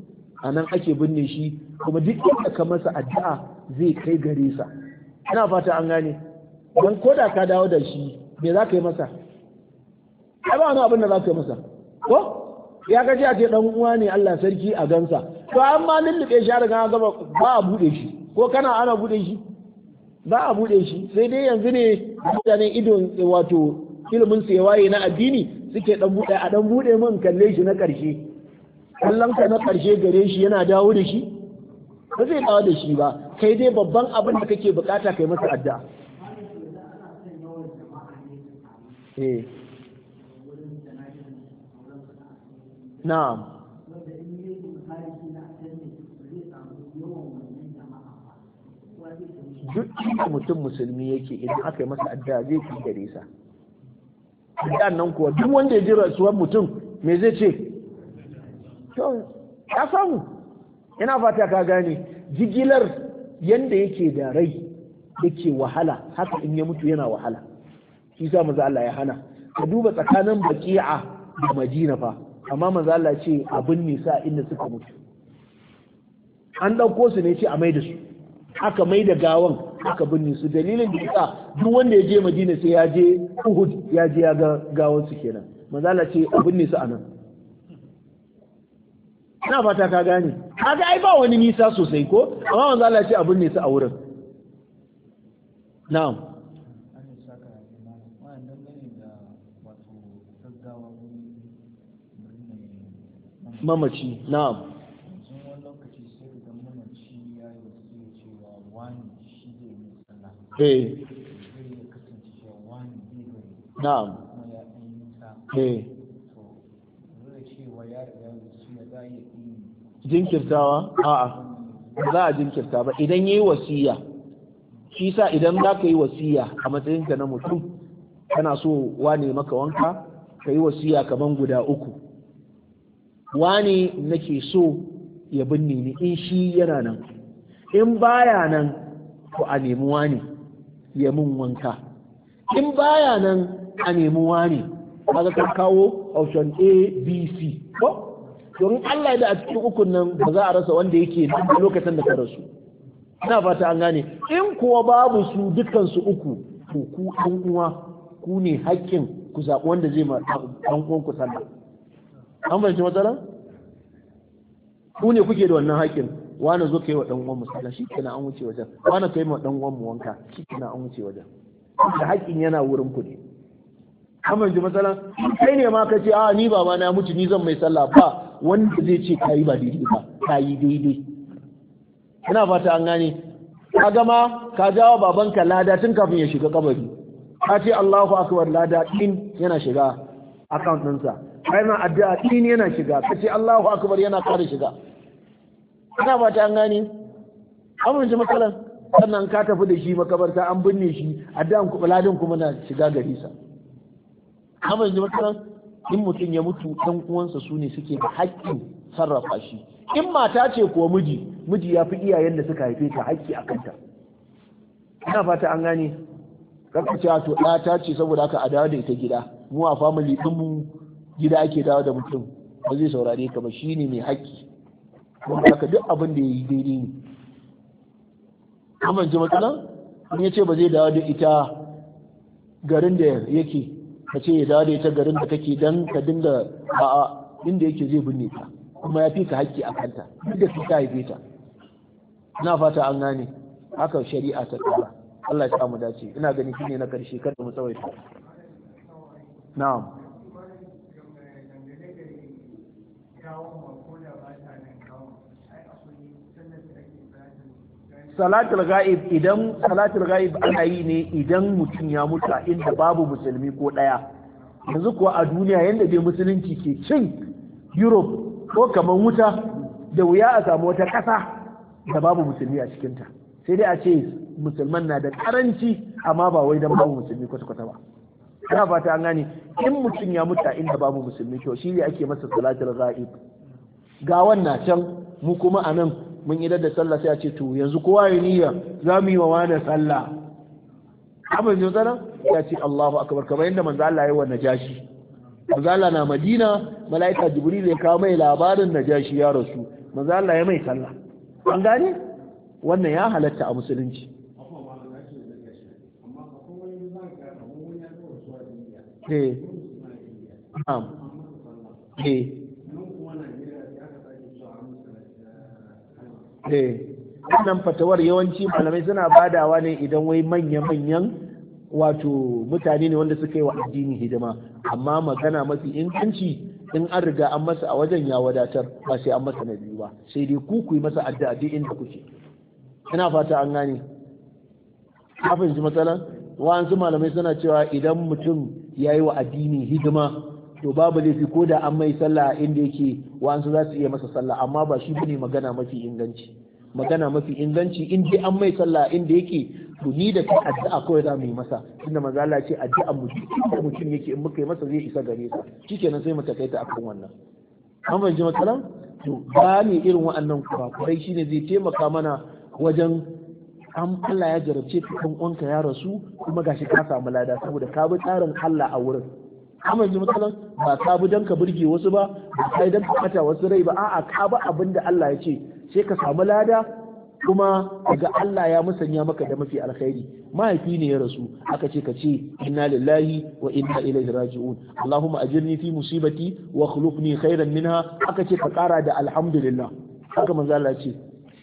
a nan ake binne shi kuma duk inda ka masa addu'a zai kai gare sa. Ina fata an gane, don koda ka dawo da shi me za ka yi masa? ai ba wani abin da za ka yi masa ko ya gaji a ce dan uwa ne Allah sarki a gansa, to amma lullube shi har ga gaba ba a bude shi, ko kana ana bude shi ba a bude shi, sai dai yanzu ne mutane idon wato ilimin su waye na addini suke dan bude a dan bude mun kalle shi na karshe, kallon ka na karshe gare shi yana dawo da shi ba zai dawo da shi ba, kai dai babban abin da kake bukata kai masa addu'a. Na'am. Duk inda mutum musulmi yake idan aka yi masa addu'a zai fi gare sa. Addu'an nan kuwa duk wanda ya ji rasuwar mutum me zai ce? To, ya samu. Ina fata ka gane, jigilar yanda yake da rai yake wahala, haka in ya mutu yana wahala. Shi sa maza Allah ya hana. Ka duba tsakanin Baqi'a da Madina fa, amma maza Allah ce abin nisa inda suka mutu. An ɗauko su ne ce a mai da su. Aka mai da gawan aka binne su, dalilin da yasa duk wanda ya je Madina sai ya je Uhud ya je ya ga gawan su kenan. Maza Allah ce a binne su anan. Ina fata ka gane. Kaga ai ba wani nisa sosai ko, amma maza Allah ce a binne su a wurin. Na'am. Mamaci, na'am. Na'am. Jinkirtawa? A'a, za a jinkirta ba idan yayi wasiya. Shi sa idan za ka yi wasiya a matsayinka na mutum, kana so wane maka wanka, ka yi wasiya kaman guda 3. Wane nake so ya binne ni in shi yana nan, in baya nan to a nemi wane ya mun wanka, in baya nan a nemi wane. Kaga ka kawo option A B C ko don Allah da a cikin ukun nan ba za a rasa wanda yake nan lokacin da ka rasu. Ina fata an gane, in kuwa babu su dukkan su uku to ku ɗan uwa ku ne haƙƙin ku zaɓi wanda zai ma ɗan uwan ku sallah. An fahimci matsalar? Ku ne kuke da wannan haƙƙin, wani zo kai wa ɗan uwan mu sallah, shi kenan an wuce wajen, wani kai ma ɗan uwan mu wanka, shi kenan an wuce wajen. Da haƙƙin yana wurin ku ne. An fahimci matsalar? Kai ne ma ka ce a ni baba na mutu ni zan mai sallah, ba wanda zai ce kayi ba daidai ba, kayi daidai. Ina fata an gane, ka gama ka jawo babanka lada tun kafin ya shiga kabari, ka ce Allahu akbar, lada din yana shiga account ɗinsa, kai ma addu'a din yana shiga, ka ce Allahu akbar yana ƙara shiga. Ina fata an gane, amince matsalan, sannan ka tafi da shi makabarta an binne shi, addu'an kuma ladan kuma na shiga gari sa. Amince matsalan, in mutum ya mutu ɗan uwansa su ne suke da haƙƙin sarrafa shi. In mata ce kuwa miji ya fi iyayen da suka haife ta haƙƙi a kanta. Ina fata an gane, kaka cewa to ta ce saboda haka a dawo da ita gida, mu a family ɗin mu gida ake dawo da mutum, ba zai saurare ka ba, shi ne mai haƙƙi, kuma haka duk abin da ya yi daidai ne. Amince matsala in ya ce ba zai dawo da ita garin da yake, ka ce ya dawo da ita garin da kake dan ka dinga a'a inda yake zai binne ta, kuma ya fi ka haƙƙi a kanta duk da ka haife ta. Ina fata an gane, haka shari'a ta tsara. Allah ya samu dace. Ina ganin shine na karshe kada mu tsawaita. Na'am. Salatul ghaib, idan salatul ghaib ana yi ne idan mutum ya mutu a inda babu musulmi ko daya. Yanzu kuwa a duniya yanda dai musulunci ke cin Europe ko kamar wuta, da wuya a samu wata ƙasa da babu musulmi a cikinta, sai dai a ce musulman na da karanci, amma ba wai dan babu musulmi kwata-kwata ba. Ina fata an gane, in mutum ya mutu a inda babu musulmi to shi ne ake masa salatul ghaib. Ga wannan can mu kuma a nan mun idar da sallah sai a ce to yanzu kowa ya niyya za mu yi wa wani sallah. Abin da tsara ya ce Allahu akbar, kamar yadda manzo Allah ya yi wa Najashi. Manzo Allah na Madina, mala'ika Jibril ya kawo mai labarin Najashi ya rasu, manzo Allah ya mai sallah an gane wannan ya halatta a musulunci wannan fatawar yawanci malamai suna badawa ne idan wai manya-manyan wato mutane ne wanda suka yi wa addini hidima amma magana mafi inganci in an riga an masa a wajen ya wadatar ba sai an masa na biyu ba sai dai ku yi masa addu'a duk inda kuke ina fata an gane ka fahimci matsalan wa'ansu malamai suna cewa idan mutum ya yi wa addini hidima to babu laifi ko da an mai sallah inda yake wa'ansu za su iya masa sallah amma ba shi bane magana mafi inganci magana mafi inganci in dai an mai sallah inda yake to ni da kai addu'a kawai za mu yi masa tunda manzo Allah ya ce addu'a mu da mutum yake in muka yi masa zai isa gare sa shikenan sai mu takaita akan wannan an fahimci matsalan to ba ne irin wa'annan kurakurai shine zai taimaka mana wajen an Allah ya jarabce ka kan uwanka ya rasu kuma gashi ka samu lada saboda ka bi tsarin Allah a wurin amma ji matsalan ba ka bi dan ka burge wasu ba ba kai dan ka bata wasu rai ba a'a ka bi abin da Allah ya ce sai ka samu lada kuma ga Allah ya musanya maka da mafi alkhairi mahaifi ne ya rasu aka ce ka ce inna lillahi wa inna ilaihi raji'un Allahumma ajirni fi musibati wa khulufni khairan minha aka ce ka kara da alhamdulillah haka manzo Allah ce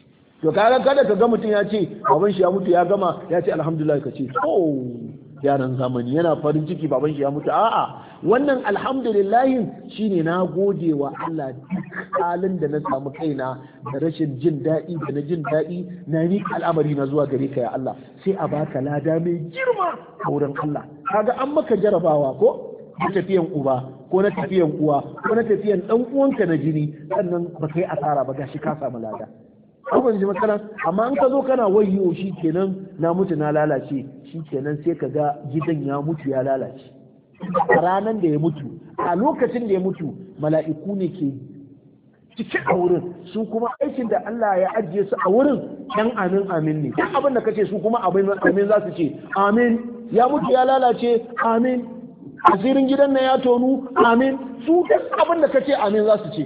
to kaga kada ka ga mutum ya ce baban shi ya mutu ya gama ya ce alhamdulillah ka ce oh yaran zamani yana farin ciki baban shi ya mutu a'a wannan alhamdulillahin shine na gode wa Allah duk halin da na samu kaina da rashin jin daɗi da na jin daɗi na ni al'amari na zuwa gare ka ya Allah sai a baka lada mai girma a wurin Allah kaga an maka jarabawa ko na tafiyan uba ko na tafiyan uwa ko na tafiyan dan uwanka na jini sannan ba kai asara ba gashi ka samu lada abin ji matsala amma an ka zo kana wayyo shi kenan na mutu na lalace shi kenan sai ka ga gidan ya mutu ya lalace a ranar da ya mutu a lokacin da ya mutu mala'iku ne ke cike a wurin su kuma aikin da Allah ya ajiye su a wurin yan amin amin ne duk abin da kace su kuma amin za su ce amin ya mutu ya lalace amin asirin gidan na ya tonu amin su duk abin da kace amin za su ce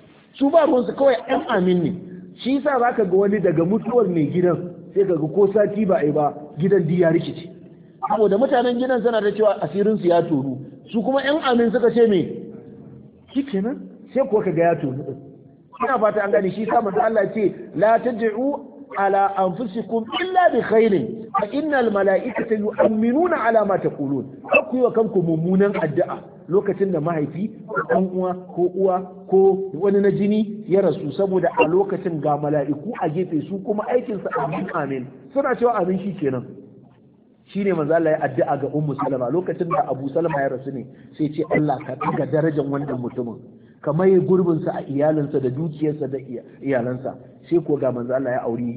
su ba ruwansu kawai yan amin ne shi yasa zaka ga wani daga mutuwar mai gidan sai kaga ko sati ba ai ba gidan ya rikice saboda mutanen gidan suna da cewa asirin su ya toru su kuma yan amin suka ce me shikenan sai ko kaga ya toru din ina fata an gane shi yasa manzo Allah ce la tad'u ala anfusikum illa bi khairin fa innal mala'ikata yu'minuna ala ma taqulun ku yi wa kanku mummunan addu'a lokacin da mahaifi ko ɗan uwa ko uwa ko wani na jini ya rasu saboda a lokacin ga mala'iku a gefe su kuma aikinsa amin amin suna cewa amin shi kenan shine manzo Allah ya addu'a ga ummu salama lokacin da abu salama ya rasu ne sai ce Allah ka ɗaga darajar wannan mutumin ka maye gurbinsa a iyalinsa da dukiyarsa da iyalansa sai ko ga manzo Allah ya auri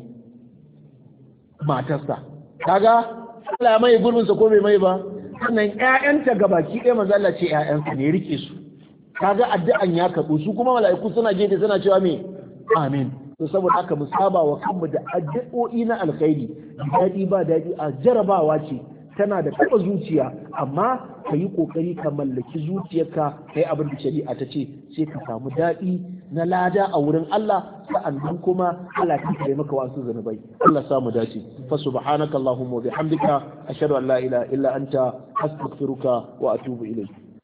matarsa kaga Allah ya maye gurbinsa ko bai mai ba sannan ƴaƴanta gabaki ɗaya manzo Allah ce ƴaƴansa ne rike su kaga addu'an ya kabu su kuma mala'iku suna gefe suna cewa me amin to saboda haka mu saba wa kanmu da addu'o'i na alkhairi daɗi ba daɗi a jarabawa ce tana da taɓa zuciya amma ka yi ƙoƙari ka mallaki zuciyarka ka yi abin da shari'a ta ce sai ka samu daɗi na lada a wurin Allah sa'annan kuma Allah ka kare maka wasu zanubai Allah samu dace fa subhanaka allahumma wa bihamdika ashhadu an la ilaha illa anta astaghfiruka wa atubu ilayk